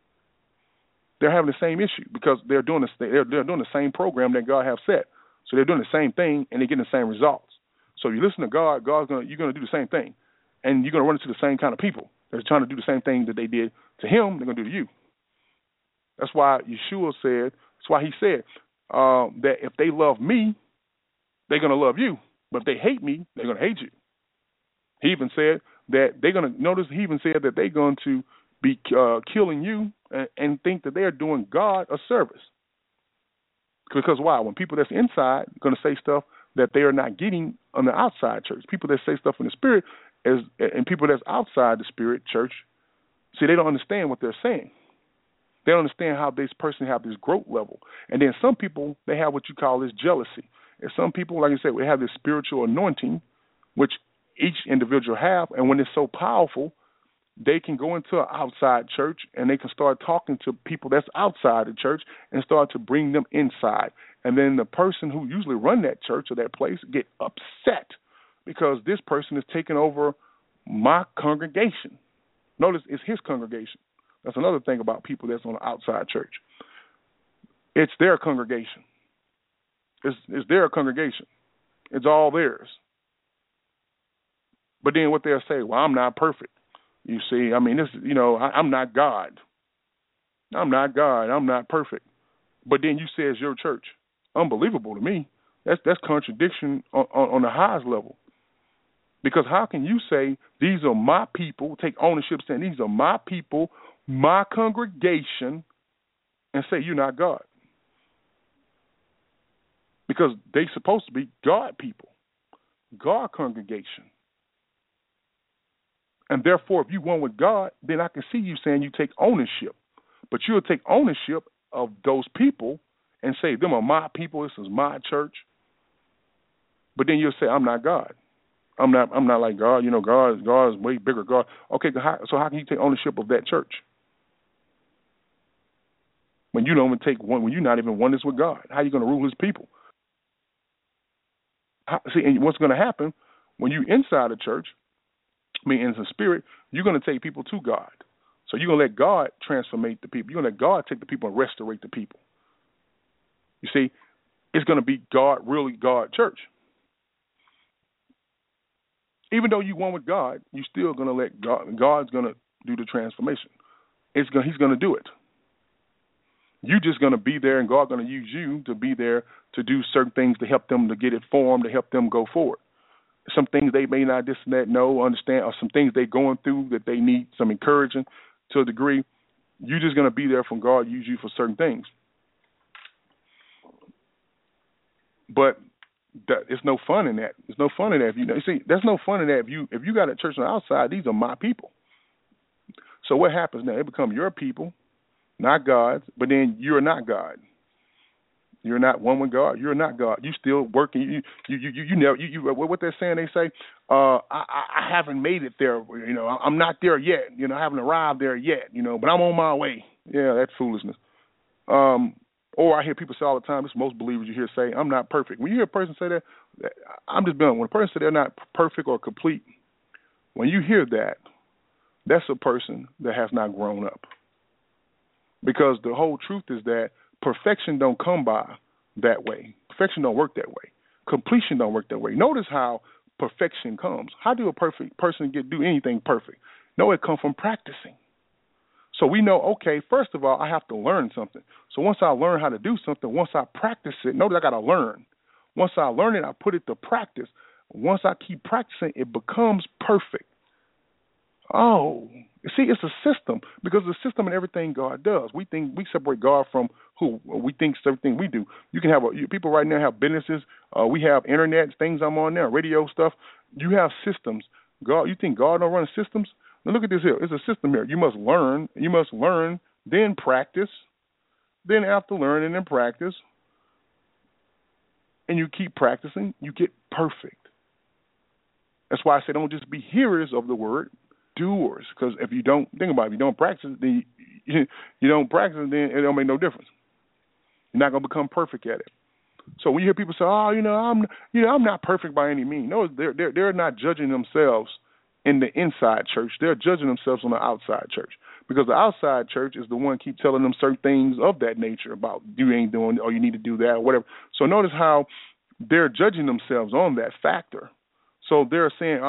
They're having the same issue because they're doing the same program that God has set. So they're doing the same thing and they're getting the same results. So you listen to God, you're going to do the same thing, and you're going to run into the same kind of people. They're trying to do the same thing that they did to Him. They're going to do to you. That's why Yeshua said. That's why He said that if they love Me, they're going to love you. But if they hate Me, they're going to hate you. He even said that they're going to notice. He even said that they're going to be killing you and think that they're doing God a service. Because why? When people that's inside are going to say stuff that they are not getting on the outside church, people that say stuff in the spirit, and people that's outside the spirit church, see, they don't understand what they're saying. They don't understand how this person have this growth level. And then some people, they have what you call this jealousy. And some people, like I said, we have this spiritual anointing, which each individual have. And when it's so powerful, they can go into an outside church and they can start talking to people that's outside the church and start to bring them inside. And then the person who usually run that church or that place get upset because this person is taking over my congregation. Notice it's his congregation. That's another thing about people that's on the outside church. It's their congregation. It's their congregation. It's all theirs. But then what they'll say, well, I'm not perfect. You see, I mean, this, I'm not God. I'm not God. I'm not perfect. But then you say it's your church. Unbelievable to me. That's contradiction on the highest level. Because how can you say these are my people, take ownership saying these are my people, my congregation, and say you're not God? Because they're supposed to be God people, God congregation. And therefore, if you one with God, then I can see you saying you take ownership. But you'll take ownership of those people and say, them are my people, this is my church. But then you'll say, I'm not God. I'm not like God. You know, God is way bigger. God. Okay, so how can you take ownership of that church when you don't even take one? When you're not even oneness with God, how are you going to rule His people? And what's going to happen when you inside a church? In the spirit, you're going to take people to God. So you're going to let God transformate the people. You're going to let God take the people and restaurate the people. You see, it's going to be God, really God church. Even though you one with God, you're still going to let God. God's going to do the transformation. He's going to do it. You're just going to be there, and God's going to use you to be there to do certain things to help them to get it formed, to help them go forward. Some things they may not know, understand, or some things they're going through that they need some encouraging to a degree. You're just going to be there from God, use you for certain things. But it's no fun in that. There's no fun in that. There's no fun in that. If you got a church on the outside, these are my people. So what happens now? They become your people, not God's. But then you're not God. You're not one with God. You're not God. You still working. You never. What they're saying? They say, I haven't made it there. You know, I'm not there yet. You know, I haven't arrived there yet. You know, but I'm on my way. Yeah, that's foolishness. Or I hear people say all the time, this most believers you hear say, I'm not perfect. When you hear a person say that, I'm just being, when a person say they're not perfect or complete, when you hear that, that's a person that has not grown up. Because the whole truth is that perfection don't come by that way. Perfection don't work that way. Completion don't work that way. Notice how perfection comes. How do a perfect person do anything perfect? No, it comes from practicing. So we know, okay, first of all, I have to learn something. So once I learn how to do something, once I practice it, notice I got to learn. Once I learn it, I put it to practice. Once I keep practicing, it becomes perfect. Oh, see, it's a system, because the system in everything God does. We separate God from who we think everything we do. You can have people right now have businesses. We have internet things I'm on there, radio stuff. You have systems. God, you think God don't run systems? Now look at this here. It's a system here. You must learn, then practice. Then after learning and practice, and you keep practicing, you get perfect. That's why I say don't just be hearers of the word, doers. Because if you don't, think about it, if you don't practice, then you don't practice, then it don't make no difference. You're not going to become perfect at it. So when you hear people say, I'm not perfect by any means. No, they're not judging themselves in the inside church. They're judging themselves on the outside church, because the outside church is the one keep telling them certain things of that nature about you ain't doing or you need to do that or whatever. So notice how they're judging themselves on that factor. So they're saying,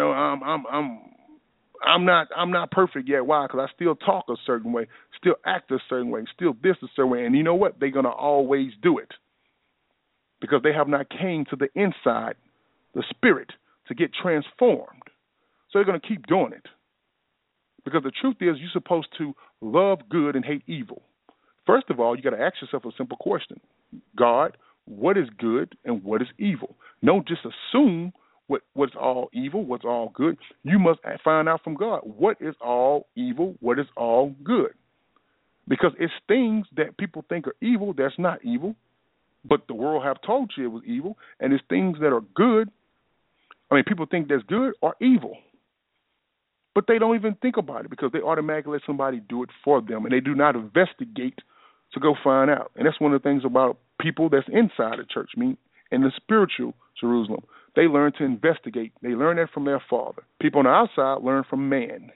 I'm not perfect yet. Why? Because I still talk a certain way, still act a certain way, still this a certain way. And you know what? They're going to always do it, because they have not came to the inside, the spirit, to get transformed. So they're going to keep doing it. Because the truth is, you're supposed to love good and hate evil. First of all, you got to ask yourself a simple question. God, what is good and what is evil? Don't just assume what's all evil, what's all good. You must find out from God what is all evil, what is all good. Because it's things that people think are evil that's not evil, but the world have told you it was evil. And it's things that are good. People think that's good or evil. But they don't even think about it, because they automatically let somebody do it for them, and they do not investigate to go find out. And that's one of the things about people that's inside the church, in the spiritual Jerusalem. They learn to investigate. They learn that from their father. People on the outside learn from man.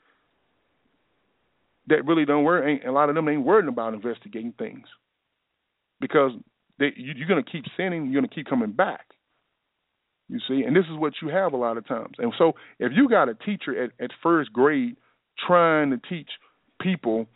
That really don't worry. A lot of them ain't worried about investigating things, because you're going to keep sinning. You're going to keep coming back. You see, and this is what you have a lot of times. And so if you got a teacher at first grade trying to teach people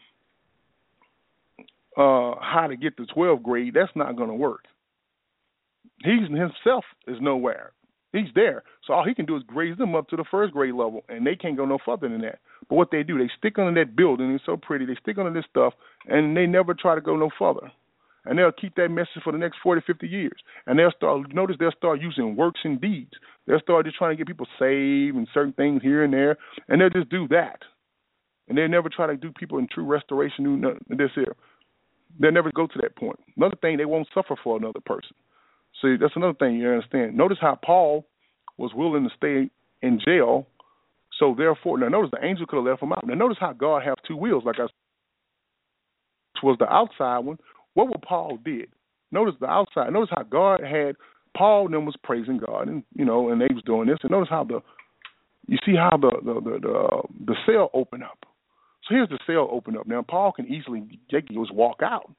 how to get to 12th grade, that's not going to work. He himself is nowhere. He's there. So all he can do is raise them up to the first grade level, and they can't go no further than that. But what they do, they stick under that building. It's so pretty. They stick under this stuff, and they never try to go no further. And they'll keep that message for the next 40, 50 years. And they'll start using works and deeds. They'll start just trying to get people saved and certain things here and there, and they'll just do that. And they never try to do people in true restoration. Do this here. They'll never go to that point. Another thing, they won't suffer for another person. See, that's another thing you understand. Notice how Paul was willing to stay in jail. So therefore, now notice the angel could have left him out. Now notice how God has two wheels, like I said, which was the outside one. What would Paul did? Notice the outside. Notice how God had Paul and them was praising God, and and they was doing this. And notice how you see how the cell opened up. So here's the cell open up. Now Paul can easily just walk out.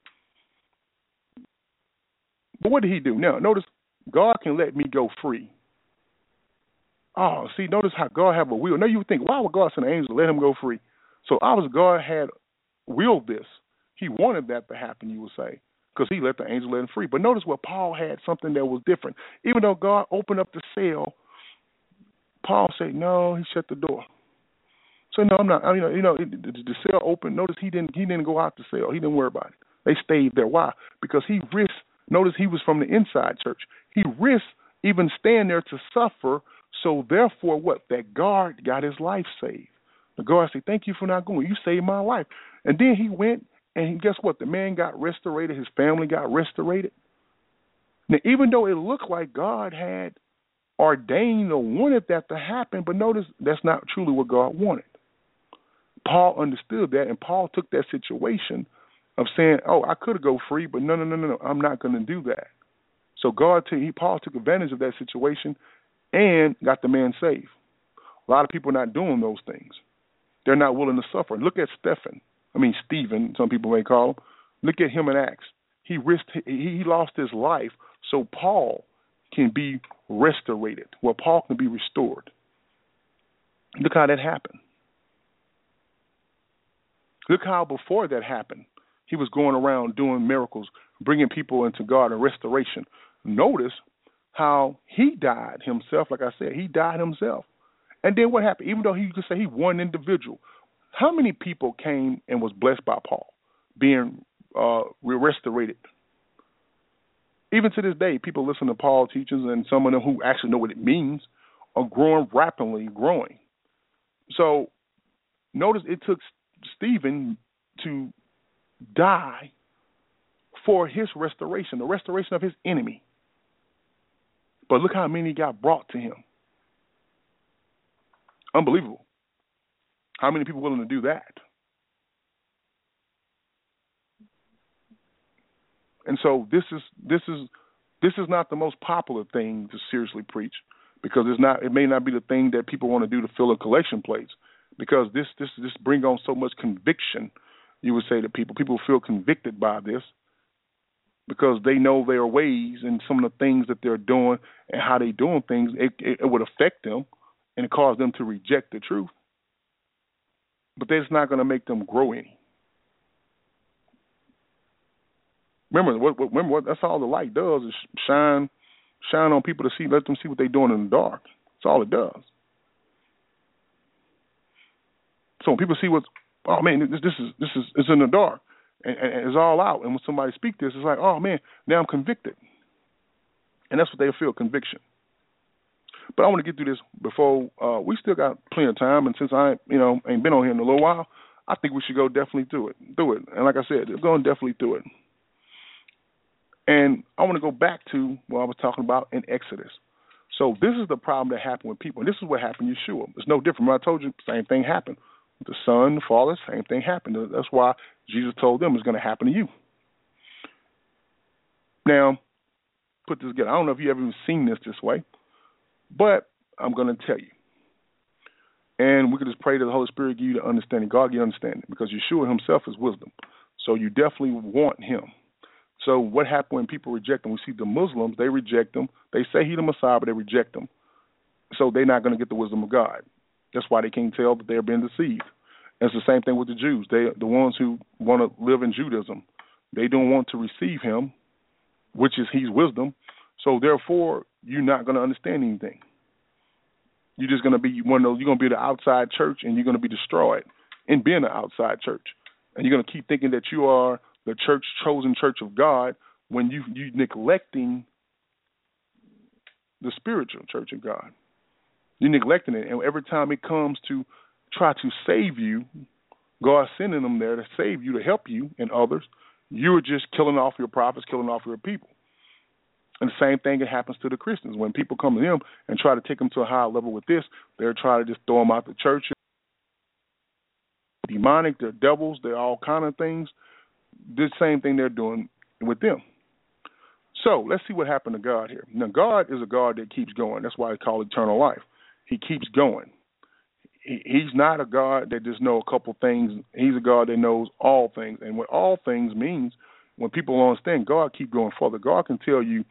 But what did he do? Now notice God can let me go free. Oh, see, notice how God have a will. Now you would think, why would God send an angel to let him go free? So obviously God had willed this. He wanted that to happen, you would say, because he let the angel let him free. But notice what Paul had, something that was different. Even though God opened up the cell, Paul said, no, he shut the door. So no, I'm not. The cell opened. Notice he didn't go out the cell. He didn't worry about it. They stayed there. Why? Because he risked. Notice he was from the inside church. He risked even staying there to suffer. So therefore, what? That guard got his life saved. The guard said, "Thank you for not going. You saved my life." And then he went, and guess what? The man got restorated. His family got restorated. Now, even though it looked like God had ordained or wanted that to happen, but notice that's not truly what God wanted. Paul understood that, and Paul took that situation of saying, "Oh, I could go free, but no, I'm not going to do that." So Paul took advantage of that situation and got the man saved. A lot of people are not doing those things. They're not willing to suffer. Look at Stephen, some people may call him. Look at him in Acts. He lost his life so Paul can be restorated, well, Paul can be restored. Look how that happened. Look how before that happened, he was going around doing miracles, bringing people into God and restoration. Notice how he died himself. Like I said, he died himself. And then what happened? Even though you could say he one individual, how many people came and was blessed by Paul being restorated? Even to this day, people listen to Paul's teachings, and some of them who actually know what it means are rapidly growing. So notice it took Stephen to die for his restoration, the restoration of his enemy. But look how many got brought to him. Unbelievable. How many people willing to do that? And so this is not the most popular thing to seriously preach, because it may not be the thing that people want to do to fill a collection plates, because this bring on so much conviction, you would say to people. People feel convicted by this because they know their ways and some of the things that they're doing and how they're doing things. It would affect them and cause them to reject the truth. But that's not going to make them grow any. Remember, that's all the light does is shine on people to see, let them see what they're doing in the dark. That's all it does. So when people see oh man, this is in the dark, and it's all out. And when somebody speak this, it's like, oh man, now I'm convicted, and that's what they feel, conviction. But I want to get through this before we still got plenty of time, and since I ain't been on here in a little while, I think we should go definitely through it. And like I said, we're going definitely through it. And I want to go back to what I was talking about in Exodus. So this is the problem that happened with people. And this is what happened to Yeshua. It's no different. When I told you, same thing happened. The Son, the Father, same thing happened. That's why Jesus told them it's going to happen to you. Now, put this together. I don't know if you've ever seen this way, but I'm going to tell you. And we could just pray that the Holy Spirit give you the understanding. God give you understanding, because Yeshua himself is wisdom. So you definitely want him. So what happened when people reject him? We see the Muslims, they reject him. They say he's the Messiah, but they reject him. So they're not going to get the wisdom of God. That's why they can't tell that they're being deceived. And it's the same thing with the Jews. The ones who want to live in Judaism, they don't want to receive him, which is he's wisdom. So therefore, you're not going to understand anything. You're just going to be one of those. You're going to be the outside church, and you're going to be destroyed in being an outside church. And you're going to keep thinking that you are the chosen church of God, when you neglecting the spiritual church of God. You're neglecting it. And every time it comes to try to save you, God's sending them there to save you, to help you and others, you're just killing off your prophets, killing off your people. And the same thing that happens to the Christians. When people come to them and try to take them to a higher level with this, they're trying to just throw them out the church. Demonic, they're devils, they're all kind of things. This same thing they're doing with them. So let's see what happened to God here. Now, God is a God that keeps going. That's why I call it eternal life. He keeps going. He's not a God that just knows a couple things. He's a God that knows all things. And what all things means, when people don't understand, God keep going further. God can tell you,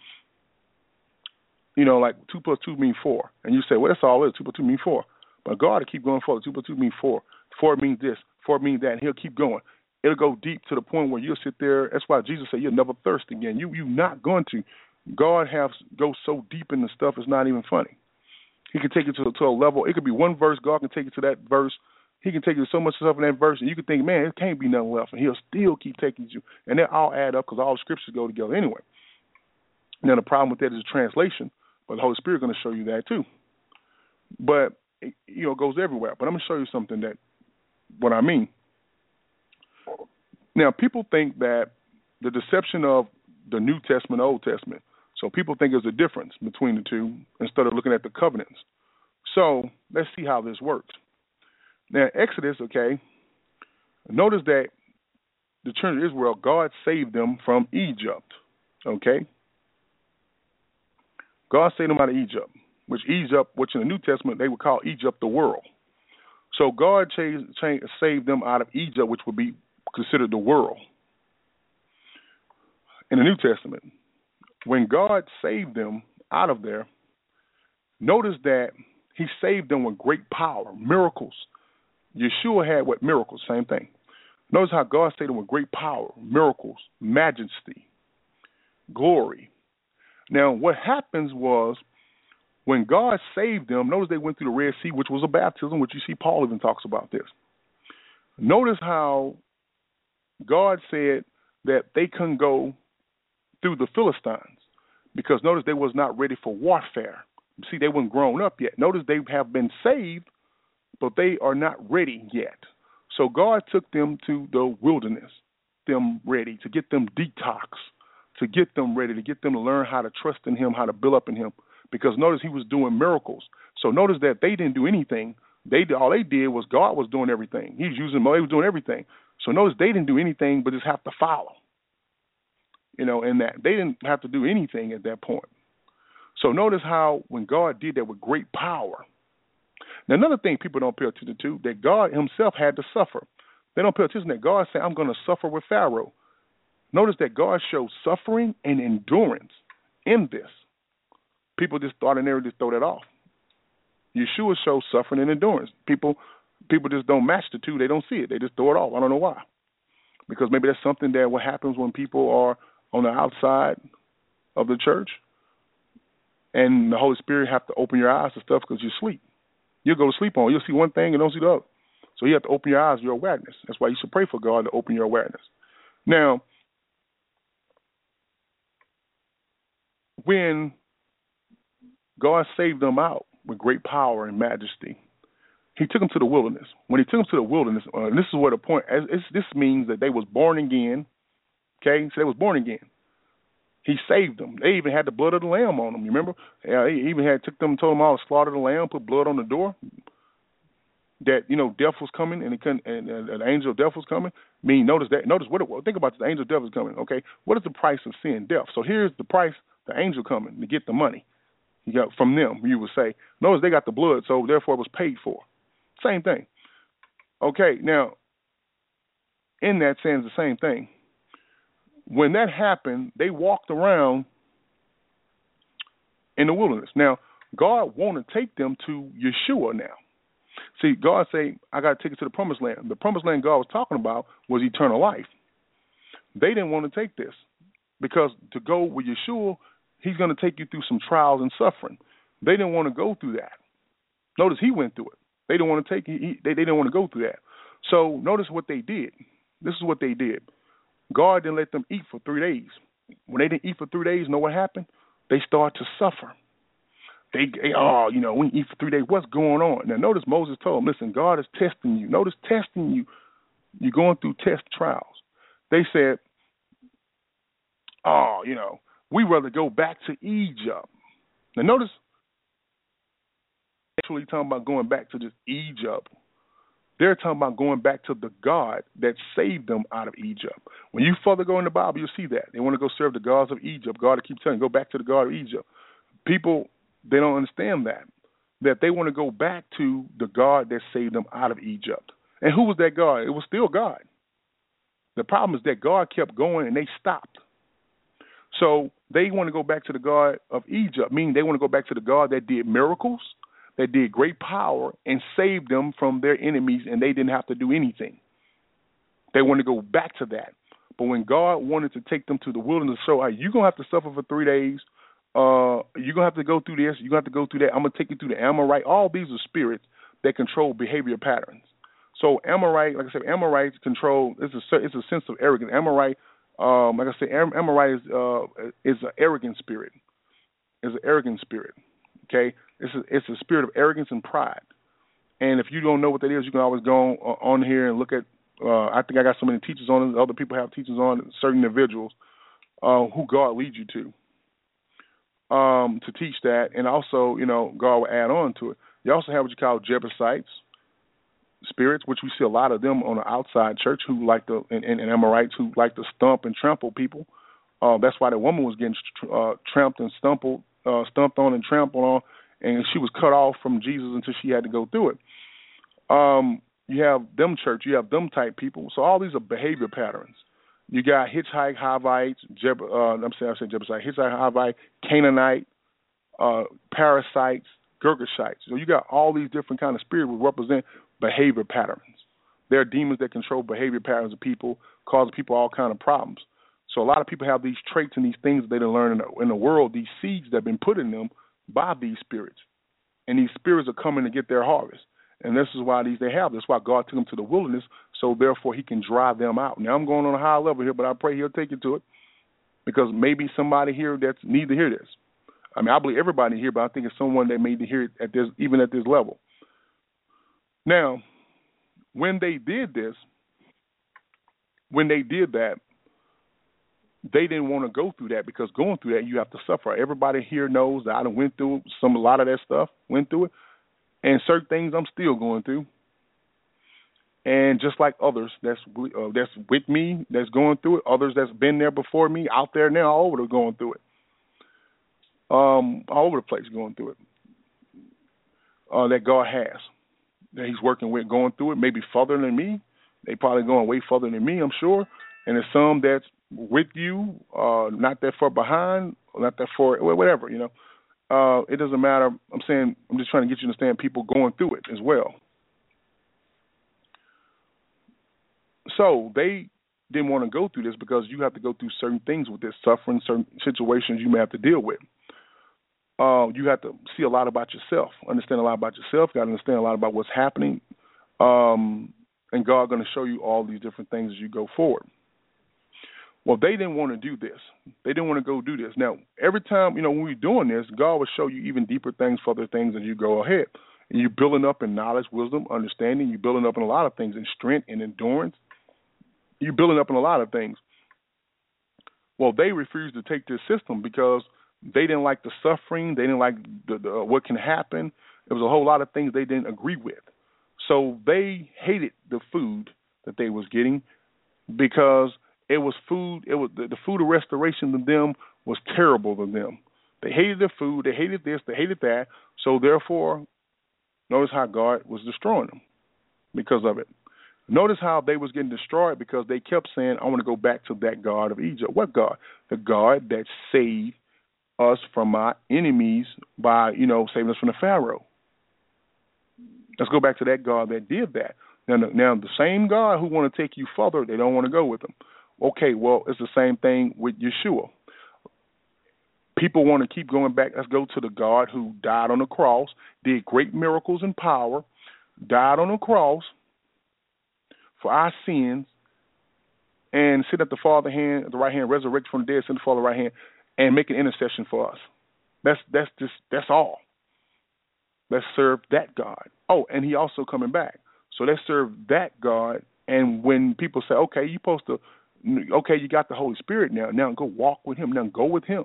like 2 plus 2 means 4. And you say, well, that's all it is. 2 plus 2 means 4. But God will keep going further. 2 plus 2 means 4. 4 means this. 4 means that. And he'll keep going. It'll go deep to the point where you'll sit there. That's why Jesus said you'll never thirst again. You're not going to. God goes so deep in the stuff, it's not even funny. He can take you to a level. It could be one verse. God can take you to that verse. He can take you to so much stuff in that verse, and you can think, man, it can't be nothing left. And he'll still keep taking you. And they all add up because all the scriptures go together anyway. Now, the problem with that is translation, but the Holy Spirit is going to show you that too. But, it goes everywhere. But I'm going to show you something what I mean. Now, people think that the deception of the New Testament and Old Testament, so people think there's a difference between the two instead of looking at the covenants. So let's see how this works. Now, Exodus, okay, notice that the children of Israel, God saved them from Egypt, okay? God saved them out of Egypt, which in the New Testament, they would call Egypt the world. So God saved them out of Egypt, which would be considered the world. In the New Testament, when God saved them out of there, notice that he saved them with great power, miracles. Yeshua had what? Miracles, same thing. Notice how God saved them with great power, miracles, majesty, glory. Now, what happens was when God saved them, notice they went through the Red Sea, which was a baptism, which you see Paul even talks about this. Notice how God said that they couldn't go through the Philistines because notice they was not ready for warfare. See, they weren't grown up yet. Notice they have been saved, but they are not ready yet. So God took them to the wilderness, them ready, to get them detox, to get them ready, to get them to learn how to trust in him, how to build up in him. Because notice he was doing miracles. So notice that they didn't do anything. All they did was God was doing everything. He was using them. He was doing everything. So notice they didn't do anything but just have to follow. In that. They didn't have to do anything at that point. So notice how when God did that with great power. Now, another thing people don't pay attention to, that God himself had to suffer. They don't pay attention that God said, I'm going to suffer with Pharaoh. Notice that God showed suffering and endurance in this. People just ordinarily just throw that off. Yeshua shows suffering and endurance. People just don't match the two. They don't see it. They just throw it off. I don't know why. Because maybe that's something that what happens when people are on the outside of the church and the Holy Spirit have to open your eyes to stuff because you sleep. You'll go to sleep on. You'll see one thing and don't see the other. So you have to open your eyes to your awareness. That's why you should pray for God to open your awareness. Now, when God saved them out with great power and majesty, he took them to the wilderness. When he took them to the wilderness, and this is where the point, this means that they was born again, okay? So they was born again. He saved them. They even had the blood of the lamb on them, you remember? He even took them and told them all to slaughter the lamb, put blood on the door, that, death was coming and an angel of death was coming. Notice what think about this, the angel of death is coming, okay? What is the price of sin? Death. So here's the price, the angel coming to get the money. You got from them, you would say. Notice they got the blood, so therefore it was paid for. Same thing. Okay, now, in that sense, the same thing. When that happened, they walked around in the wilderness. Now, God wanted to take them to Yeshua now. See, God say, I got to take you to the promised land. The promised land God was talking about was eternal life. They didn't want to take this because to go with Yeshua, he's going to take you through some trials and suffering. They didn't want to go through that. Notice he went through it. They didn't want to they didn't want to go through that. So notice what they did. This is what they did. God didn't let them eat for 3 days. When they didn't eat for 3 days, know what happened? They started to suffer. we can eat for 3 days. What's going on? Now, notice Moses told him, listen, God is testing you. Notice testing you. You're going through test trials. They said, we'd rather go back to Egypt. Now, notice, actually talking about going back to just Egypt. They're talking about going back to the God that saved them out of Egypt. When you further go in the Bible, you'll see that. They want to go serve the gods of Egypt. God will keep telling you, go back to the God of Egypt. People, they don't understand that they want to go back to the God that saved them out of Egypt. And who was that God? It was still God. The problem is that God kept going and they stopped. So they want to go back to the God of Egypt, meaning they want to go back to the God that did miracles, that did great power, and saved them from their enemies, and they didn't have to do anything. They want to go back to that. But when God wanted to take them to the wilderness, so you're going to have to suffer for 3 days. You're going to have to go through this. You're going to have to go through that. I'm going to take you through the Amorite. All these are spirits that control behavior patterns. So Amorite, like I said, Amorites control, it's a sense of arrogance. Amorite, like I said, Amorite is an arrogant spirit. It's an arrogant spirit. Okay? It's a spirit of arrogance and pride. And if you don't know what that is, you can always go on here and look at, I think I got so many teachers on it. Other people have teachers on it, certain individuals who God leads you to teach that. And also, God will add on to it. You also have what you call Jebusites, spirits, which we see a lot of them on the outside church who like to, and Amorites who like to stomp and trample people. That's why the woman was getting tramped and stumped on and trampled on, and she was cut off from Jesus until she had to go through it. You have them church, you have them type people. So all these are behavior patterns. You got Hitchhike, Hivites, Jebusite, Hitchhike, Hivite, Canaanite, parasites, Girgashites. So you got all these different kind of spirits that represent behavior patterns. There are demons that control behavior patterns of people, cause people all kind of problems. So a lot of people have these traits and these things that they didn't learn in the world, these seeds that have been put in them by these spirits. And these spirits are coming to get their harvest. And this is why they have. That's why God took them to the wilderness, so therefore he can drive them out. Now I'm going on a high level here, but I pray he'll take you to it, because maybe somebody here that needs to hear this. I mean, I believe everybody here, but I think it's someone that may need to hear it even at this level. Now, when they did that, they didn't want to go through that, because going through that, you have to suffer. Everybody here knows that I done went through a lot of that stuff, went through it, and certain things I'm still going through. And just like others that's with me, that's going through it, others that's been there before me, out there now, all over going through it, all over the place going through it, that God has, that he's working with, going through it, maybe further than me. They probably going way further than me, I'm sure. And there's some that's with you, not that far behind, not that far, whatever, it doesn't matter. I'm saying, I'm just trying to get you to understand people going through it as well. So they didn't want to go through this, because you have to go through certain things with this suffering, certain situations you may have to deal with. You have to see a lot about yourself, understand a lot about yourself, got to understand a lot about what's happening, and God going to show you all these different things as you go forward. Well, they didn't want to do this. They didn't want to go do this. Now, every time, when we're doing this, God will show you even deeper things, further things as you go ahead. And you're building up in knowledge, wisdom, understanding. You're building up in a lot of things, in strength and endurance. You're building up in a lot of things. Well, they refused to take this system because they didn't like the suffering. They didn't like the what can happen. There was a whole lot of things they didn't agree with. So they hated the food that they was getting, because it was food. It was the food of restoration to them was terrible to them. They hated their food. They hated this. They hated that. So therefore, notice how God was destroying them because of it. Notice how they was getting destroyed, because they kept saying, I want to go back to that God of Egypt. What God? The God that saved us from our enemies by, saving us from the Pharaoh. Let's go back to that God that did that. Now the same God who want to take you further, they don't want to go with him. Okay, well, it's the same thing with Yeshua. People want to keep going back. Let's go to the God who died on the cross, did great miracles and power, died on the cross for our sins, and sit at the Father hand, at the right hand, resurrect from the dead, sit at the Father right hand, and make an intercession for us. That's all. Let's serve that God. Oh, and he also coming back. So let's serve that God. And when people say, okay, you got the Holy Spirit now. Now go walk with him. Now go with him.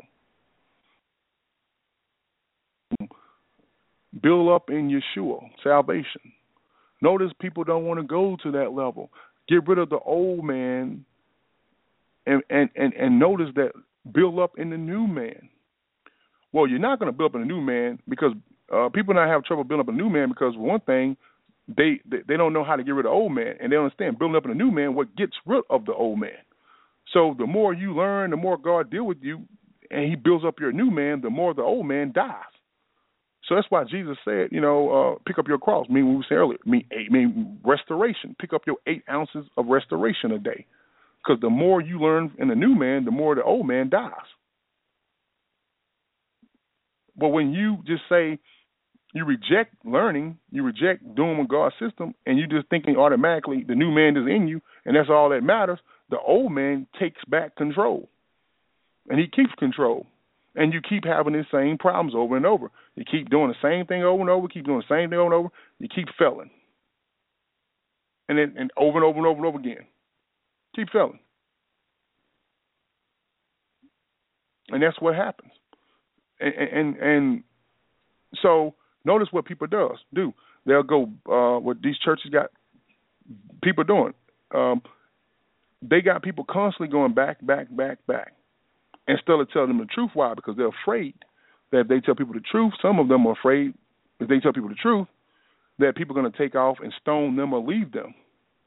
Build up in Yeshua, salvation. Notice people don't want to go to that level. Get rid of the old man and notice that build up in the new man. Well, you're not going to build up in a new man because people now have trouble building up a new man because, one thing, they don't know how to get rid of the old man, and they don't understand building up in a new man what gets rid of the old man. So the more you learn, the more God deal with you, and he builds up your new man, the more the old man dies. So that's why Jesus said, pick up your cross. I mean, we said earlier, restoration. Pick up your 8 ounces of restoration a day. Because the more you learn in the new man, the more the old man dies. But when you just say you reject learning, you reject doing with God's system, and you just thinking automatically the new man is in you, and that's all that matters, the old man takes back control. And he keeps control. And you keep having the same problems over and over. You keep doing the same thing over and over, keep doing the same thing over and over, you keep failing. And then over and over and over and over again. Keep failing. And that's what happens. And so notice what people do. They'll go, what these churches got people doing. They got people constantly going back. Instead of telling them the truth. Why? Because they're afraid that if they tell people the truth, some of them are afraid if they tell people the truth, that people are going to take off and stone them or leave them.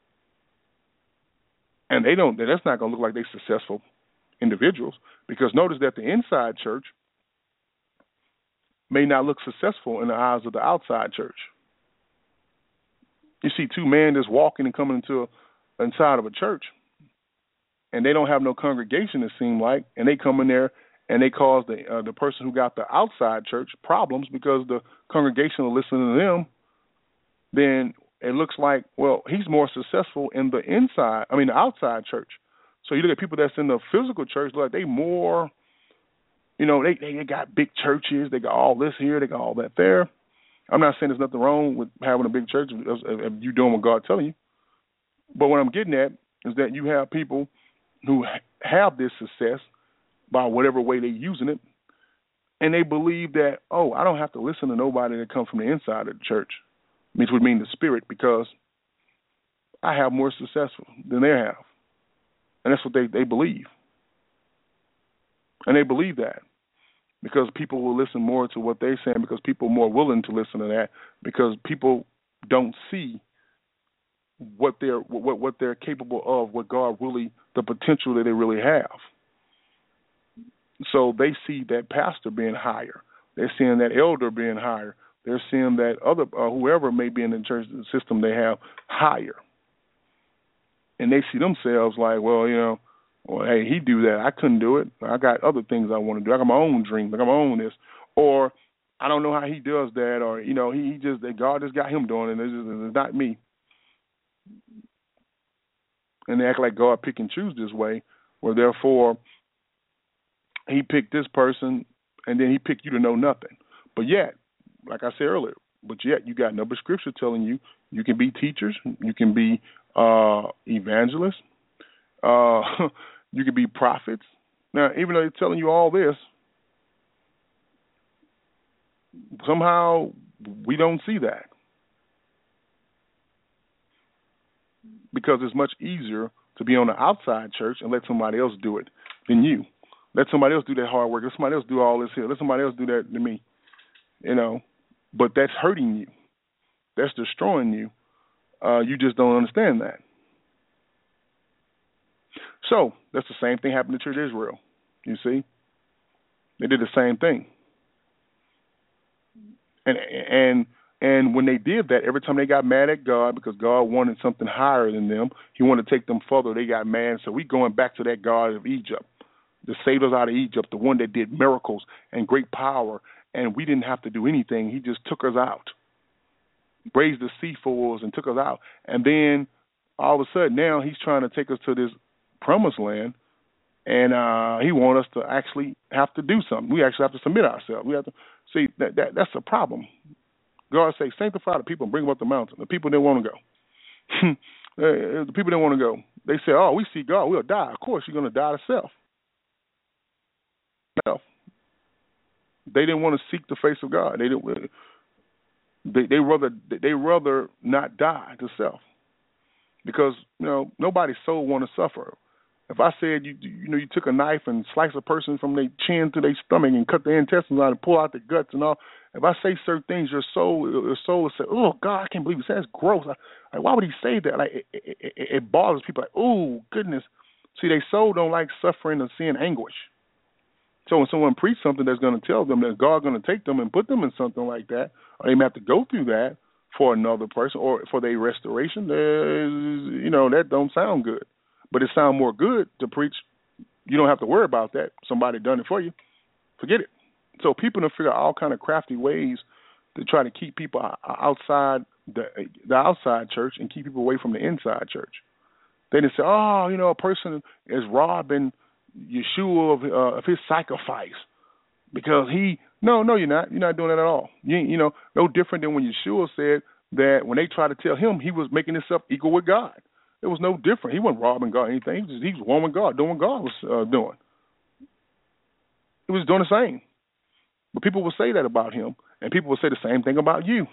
And that's not going to look like they're successful individuals, because notice that the inside church may not look successful in the eyes of the outside church. You see 2 men just walking and coming inside of a church, and they don't have no congregation, it seems like, and they come in there and they cause the person who got the outside church problems because the congregation will listen to them. Then it looks like, well, he's more successful in the outside church. So you look at people that's in the physical church, like they more, they got big churches, they got all this here, they got all that there. I'm not saying there's nothing wrong with having a big church if you're doing what God's telling you. But what I'm getting at is that you have people who have this success by whatever way they're using it, and they believe that, I don't have to listen to nobody that comes from the inside of the church, which would mean the spirit, because I have more successful than they have. And that's what they believe. And they believe that because people will listen more to what they're saying, because people are more willing to listen to that, because people don't see what they're capable of, what God really, the potential that they really have. So they see that pastor being higher. They're seeing that elder being higher. They're seeing that other whoever may be in the church system they have higher. And they see themselves like, hey, he do that. I couldn't do it. I got other things I want to do. I got my own dreams. I got my own this. Or I don't know how he does that. Or, God just got him doing it. It's not me. And they act like God pick and choose this way, where therefore he picked this person and then he picked you to know nothing. But yet, like I said earlier, you got no scripture telling you can be teachers, you can be evangelists, you can be prophets. Now, even though they're telling you all this, somehow we don't see that. Because it's much easier to be on the outside church and let somebody else do it than you. Let somebody else do that hard work. Let somebody else do all this here. Let somebody else do that to me. But that's hurting you. That's destroying you. You just don't understand that. So that's the same thing happened to Church of Israel. You see? They did the same thing. And when they did that, every time they got mad at God because God wanted something higher than them, he wanted to take them further, they got mad. So we going back to that God of Egypt, that saved us out of Egypt, the one that did miracles and great power, and we didn't have to do anything. He just took us out, raised the sea for us and took us out. And then all of a sudden now he's trying to take us to this promised land, and he wants us to actually have to do something. We actually have to submit ourselves. We have to see that's a problem. God say, sanctify the people and bring them up the mountain. The people didn't want to go. The people didn't want to go. They said, oh, we see God, we'll die. Of course, you're going to die to self. No. They didn't want to seek the face of God. They rather not die to self, because nobody's soul want to suffer. If I said you took a knife and sliced a person from their chin to their stomach and cut their intestines out and pull out the guts and all, if I say certain things, your soul will say, "Oh God, I can't believe it. That's gross." Like, why would he say that? Like it bothers people. Like, oh goodness. See, their soul don't like suffering or seeing anguish. So when someone preaches something that's going to tell them that God's going to take them and put them in something like that, or they may have to go through that for another person or for their restoration, that don't sound good. But it sounds more good to preach. You don't have to worry about that. Somebody done it for you. Forget it. So people have figured out all kind of crafty ways to try to keep people outside the outside church and keep people away from the inside church. They just say, a person is robbing Yeshua of his sacrifice because no, you're not. You're not doing that at all. No different than when Yeshua said that when they tried to tell him he was making himself equal with God. It was no different. He wasn't robbing God or anything. He was one with God, doing what God was doing. He was doing the same. But people will say that about him, and people will say the same thing about you.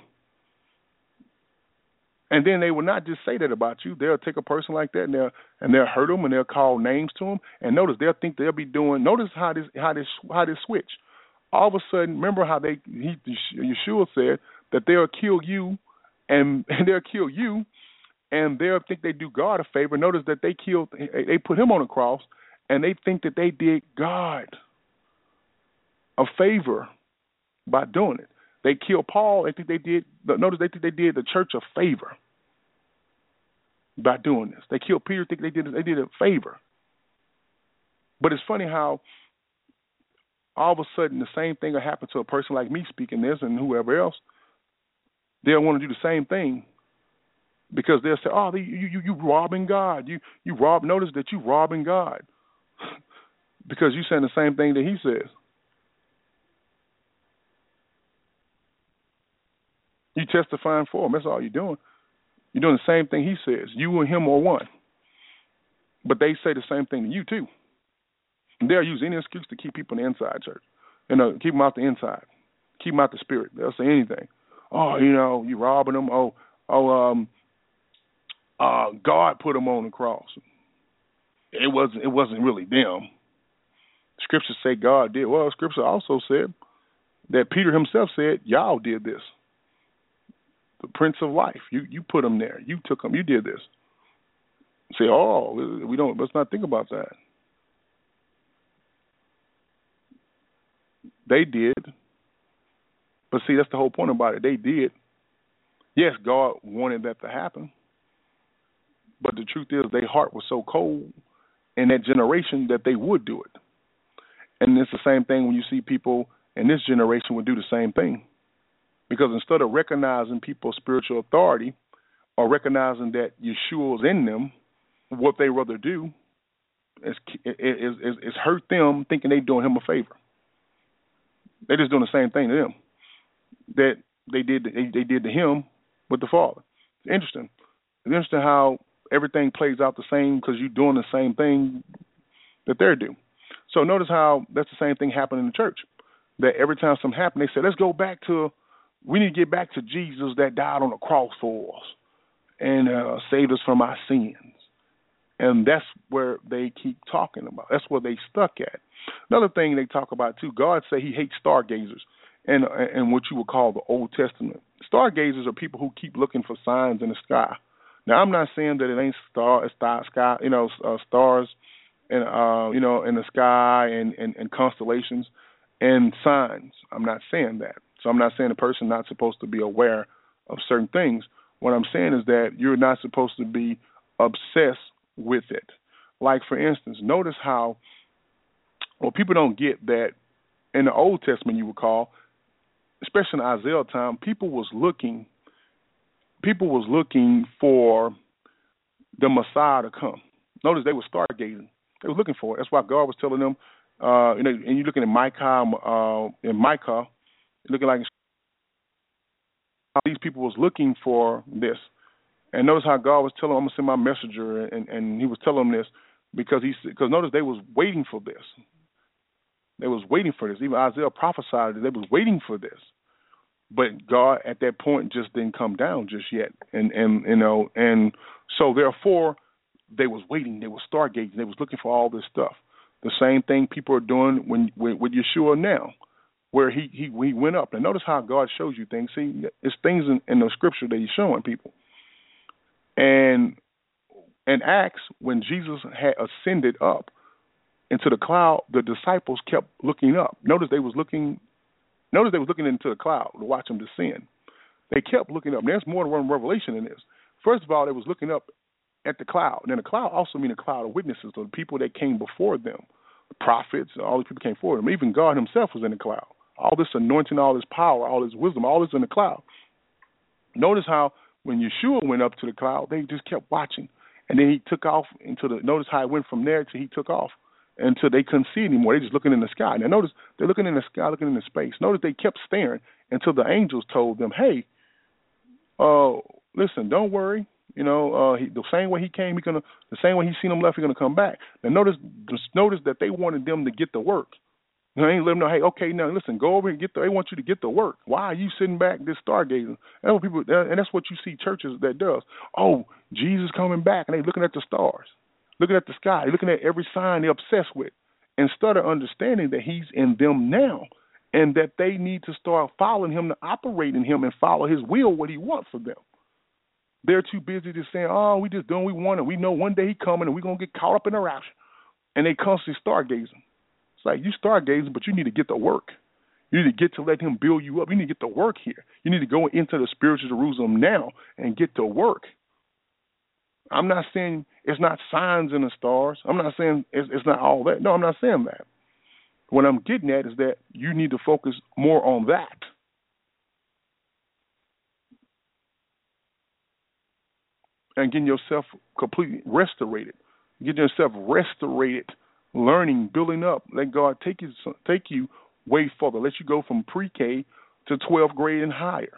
And then they will not just say that about you. They'll take a person like that and they'll hurt them and they'll call names to them. And notice they'll think they'll be doing. Notice how this switch. All of a sudden, remember how Yeshua said that they'll kill you, and they'll kill you, and they'll think they do God a favor. Notice that they put him on a cross, and they think that they did God a favor by doing it. They killed Paul. They think they did. Notice they think they did the church a favor by doing this. They killed Peter. Think they did a favor. But it's funny how all of a sudden the same thing will happen to a person like me speaking this and whoever else. They'll want to do the same thing because they'll say, "Oh, you robbing God. You rob." Notice that you robbing God because you saying the same thing that he says. You testifying for him. That's all you're doing. You're doing the same thing he says. You and him are one. But they say the same thing to you, too. And they'll use any excuse to keep people in the inside church. Keep them out the inside. Keep them out the spirit. They'll say anything. Oh, you robbing them. God put them on the cross. It wasn't really them. Scripture say God did. Well, Scripture also said that Peter himself said, y'all did this. The Prince of Life. You put him there. You took him. You did this. Say, let's not think about that. They did. But see, that's the whole point about it. They did. Yes, God wanted that to happen. But the truth is their heart was so cold in that generation that they would do it. And it's the same thing when you see people in this generation would do the same thing. Because instead of recognizing people's spiritual authority or recognizing that Yeshua is in them, what they rather do is hurt them thinking they're doing him a favor. They're just doing the same thing to them that they did to him with the Father. It's interesting. It's interesting how everything plays out the same because you're doing the same thing that they're doing. So notice how that's the same thing happened in the church. That every time something happened, they said, we need to get back to Jesus that died on the cross for us and saved us from our sins. And that's where they keep talking about. That's where they stuck at. Another thing they talk about, too, God say he hates stargazers and what you would call the Old Testament. Stargazers are people who keep looking for signs in the sky. Now, I'm not saying that it ain't stars and, in the sky and constellations and signs. I'm not saying that. So I'm not saying a person not supposed to be aware of certain things. What I'm saying is that you're not supposed to be obsessed with it. Like, for instance, notice how, people don't get that in the Old Testament, you recall, especially in Isaiah time, people was looking for the Messiah to come. Notice they were stargazing. They were looking for it. That's why God was telling them, and you're looking at Micah, you're looking like these people was looking for this. And notice how God was telling them, I'm going to send my messenger, and he was telling them this because notice they was waiting for this. They was waiting for this. Even Isaiah prophesied that they was waiting for this. But God at that point just didn't come down just yet. And so therefore they was waiting, they was stargazing, they was looking for all this stuff. The same thing people are doing with Yeshua now, where he went up. And notice how God shows you things. See, it's things in the scripture that he's showing people. And in Acts, when Jesus had ascended up into the cloud, the disciples kept looking up. Notice they was looking into the cloud to watch him descend. They kept looking up. And there's more than one revelation in this. First of all, they was looking up at the cloud. And then the cloud also means a cloud of witnesses, the people that came before them, the prophets, all these people came before them. Even God himself was in the cloud. All this anointing, all this power, all this wisdom, all this in the cloud. Notice how when Yeshua went up to the cloud, they just kept watching. And then he took off notice how it went from there till he took off until they couldn't see anymore. They just looking in the sky. Now notice they're looking in the sky, looking into space. Notice they kept staring until the angels told them, hey, listen, don't worry. The same way he came, the same way he seen them left, he's gonna come back. Now notice that they wanted them to get to work. They ain't let them know, hey, okay, now listen, go over and they want you to get to work. Why are you sitting back just stargazing? That's what people, and that's what you see churches that does. Oh, Jesus coming back, and they looking at the stars, looking at the sky, looking at every sign they're obsessed with, instead of understanding that he's in them now, and that they need to start following him, to operate in him, and follow his will, what he wants for them. They're too busy just saying, oh, we just doing what we want, and we know one day he's coming, and we're going to get caught up in the rapture. And they constantly stargazing. It's like, you stargazing, but you need to get to work. You need to get to let him build you up. You need to get to work here. You need to go into the spiritual Jerusalem now and get to work. I'm not saying it's not signs in the stars. I'm not saying it's not all that. No, I'm not saying that. What I'm getting at is that you need to focus more on that. And getting yourself completely restorated. Getting yourself restorated, learning, building up. Let God take you way further. Let you go from pre-K to 12th grade and higher.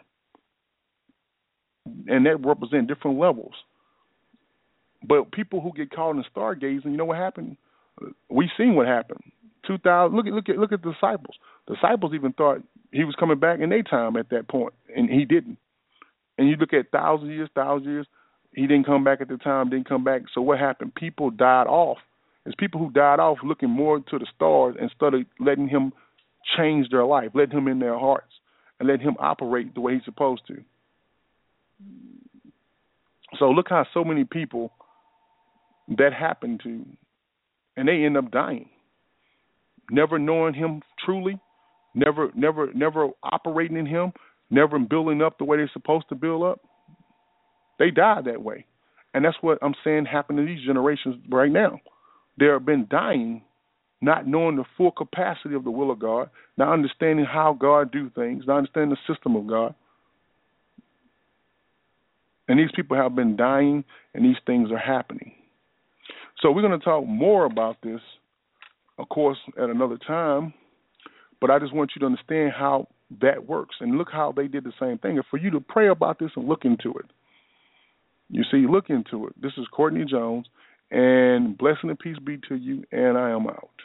And that represents different levels. But people who get caught in stargazing, you know what happened? We seen what happened. 2000. Look at the disciples. The disciples even thought he was coming back in their time at that point, and he didn't. And you look at thousand years. He didn't come back at the time, didn't come back. So what happened? People died off. It's people who died off looking more to the stars instead of letting him change their life, letting him in their hearts, and letting him operate the way he's supposed to. So look how so many people that happened to, and they end up dying, never knowing him truly, never operating in him, never building up the way they're supposed to build up. They died that way. And that's what I'm saying happened to these generations right now. They have been dying, not knowing the full capacity of the will of God, not understanding how God do things, not understanding the system of God. And these people have been dying, and these things are happening. So we're going to talk more about this, of course, at another time. But I just want you to understand how that works. And look how they did the same thing. And for you to pray about this and look into it. You see, look into it. This is Courtney Jones, and blessing and peace be to you, and I am out.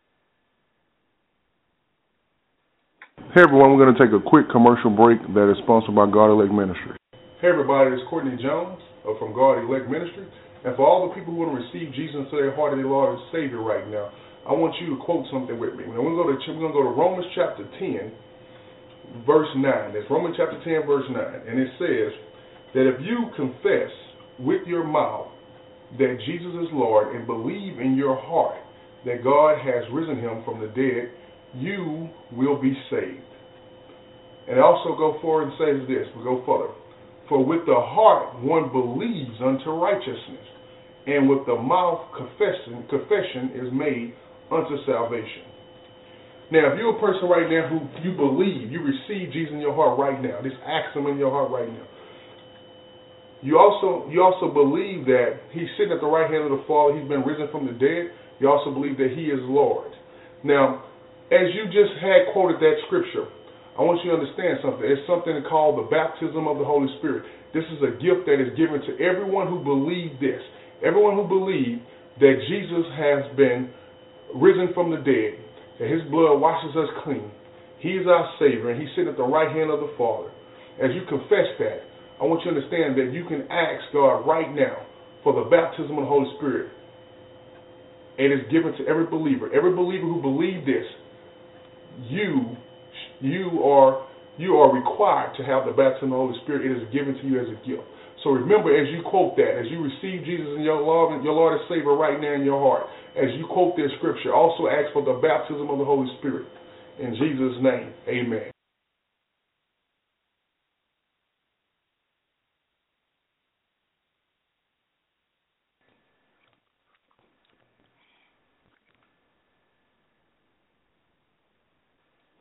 Hey, everyone, we're going to take a quick commercial break that is sponsored by God Elect Ministry. Hey, everybody, this is Courtney Jones from God Elect Ministry, and for all the people who want to receive Jesus into their heart as their Lord and Savior right now, I want you to quote something with me. We're going to go to Romans chapter 10, verse 9. That's Romans chapter 10, verse 9, and it says that if you confess with your mouth that Jesus is Lord and believe in your heart that God has risen him from the dead, you will be saved. And also go forward and says this, we go further. For with the heart one believes unto righteousness, and with the mouth confession is made unto salvation. Now, if you're a person right now who you believe, you receive Jesus in your heart right now, just ask him in your heart right now. You also believe that he's sitting at the right hand of the Father, he's been risen from the dead. You also believe that he is Lord. Now, as you just had quoted that scripture, I want you to understand something. It's something called the baptism of the Holy Spirit. This is a gift that is given to everyone who believes this. Everyone who believes that Jesus has been risen from the dead, that his blood washes us clean. He is our Savior, and he's sitting at the right hand of the Father. As you confess that, I want you to understand that you can ask God right now for the baptism of the Holy Spirit. It is given to every believer. Every believer who believes this, you are required to have the baptism of the Holy Spirit. It is given to you as a gift. So remember, as you quote that, as you receive Jesus in your Lord and Savior right now in your heart, as you quote this scripture, also ask for the baptism of the Holy Spirit. In Jesus' name, amen.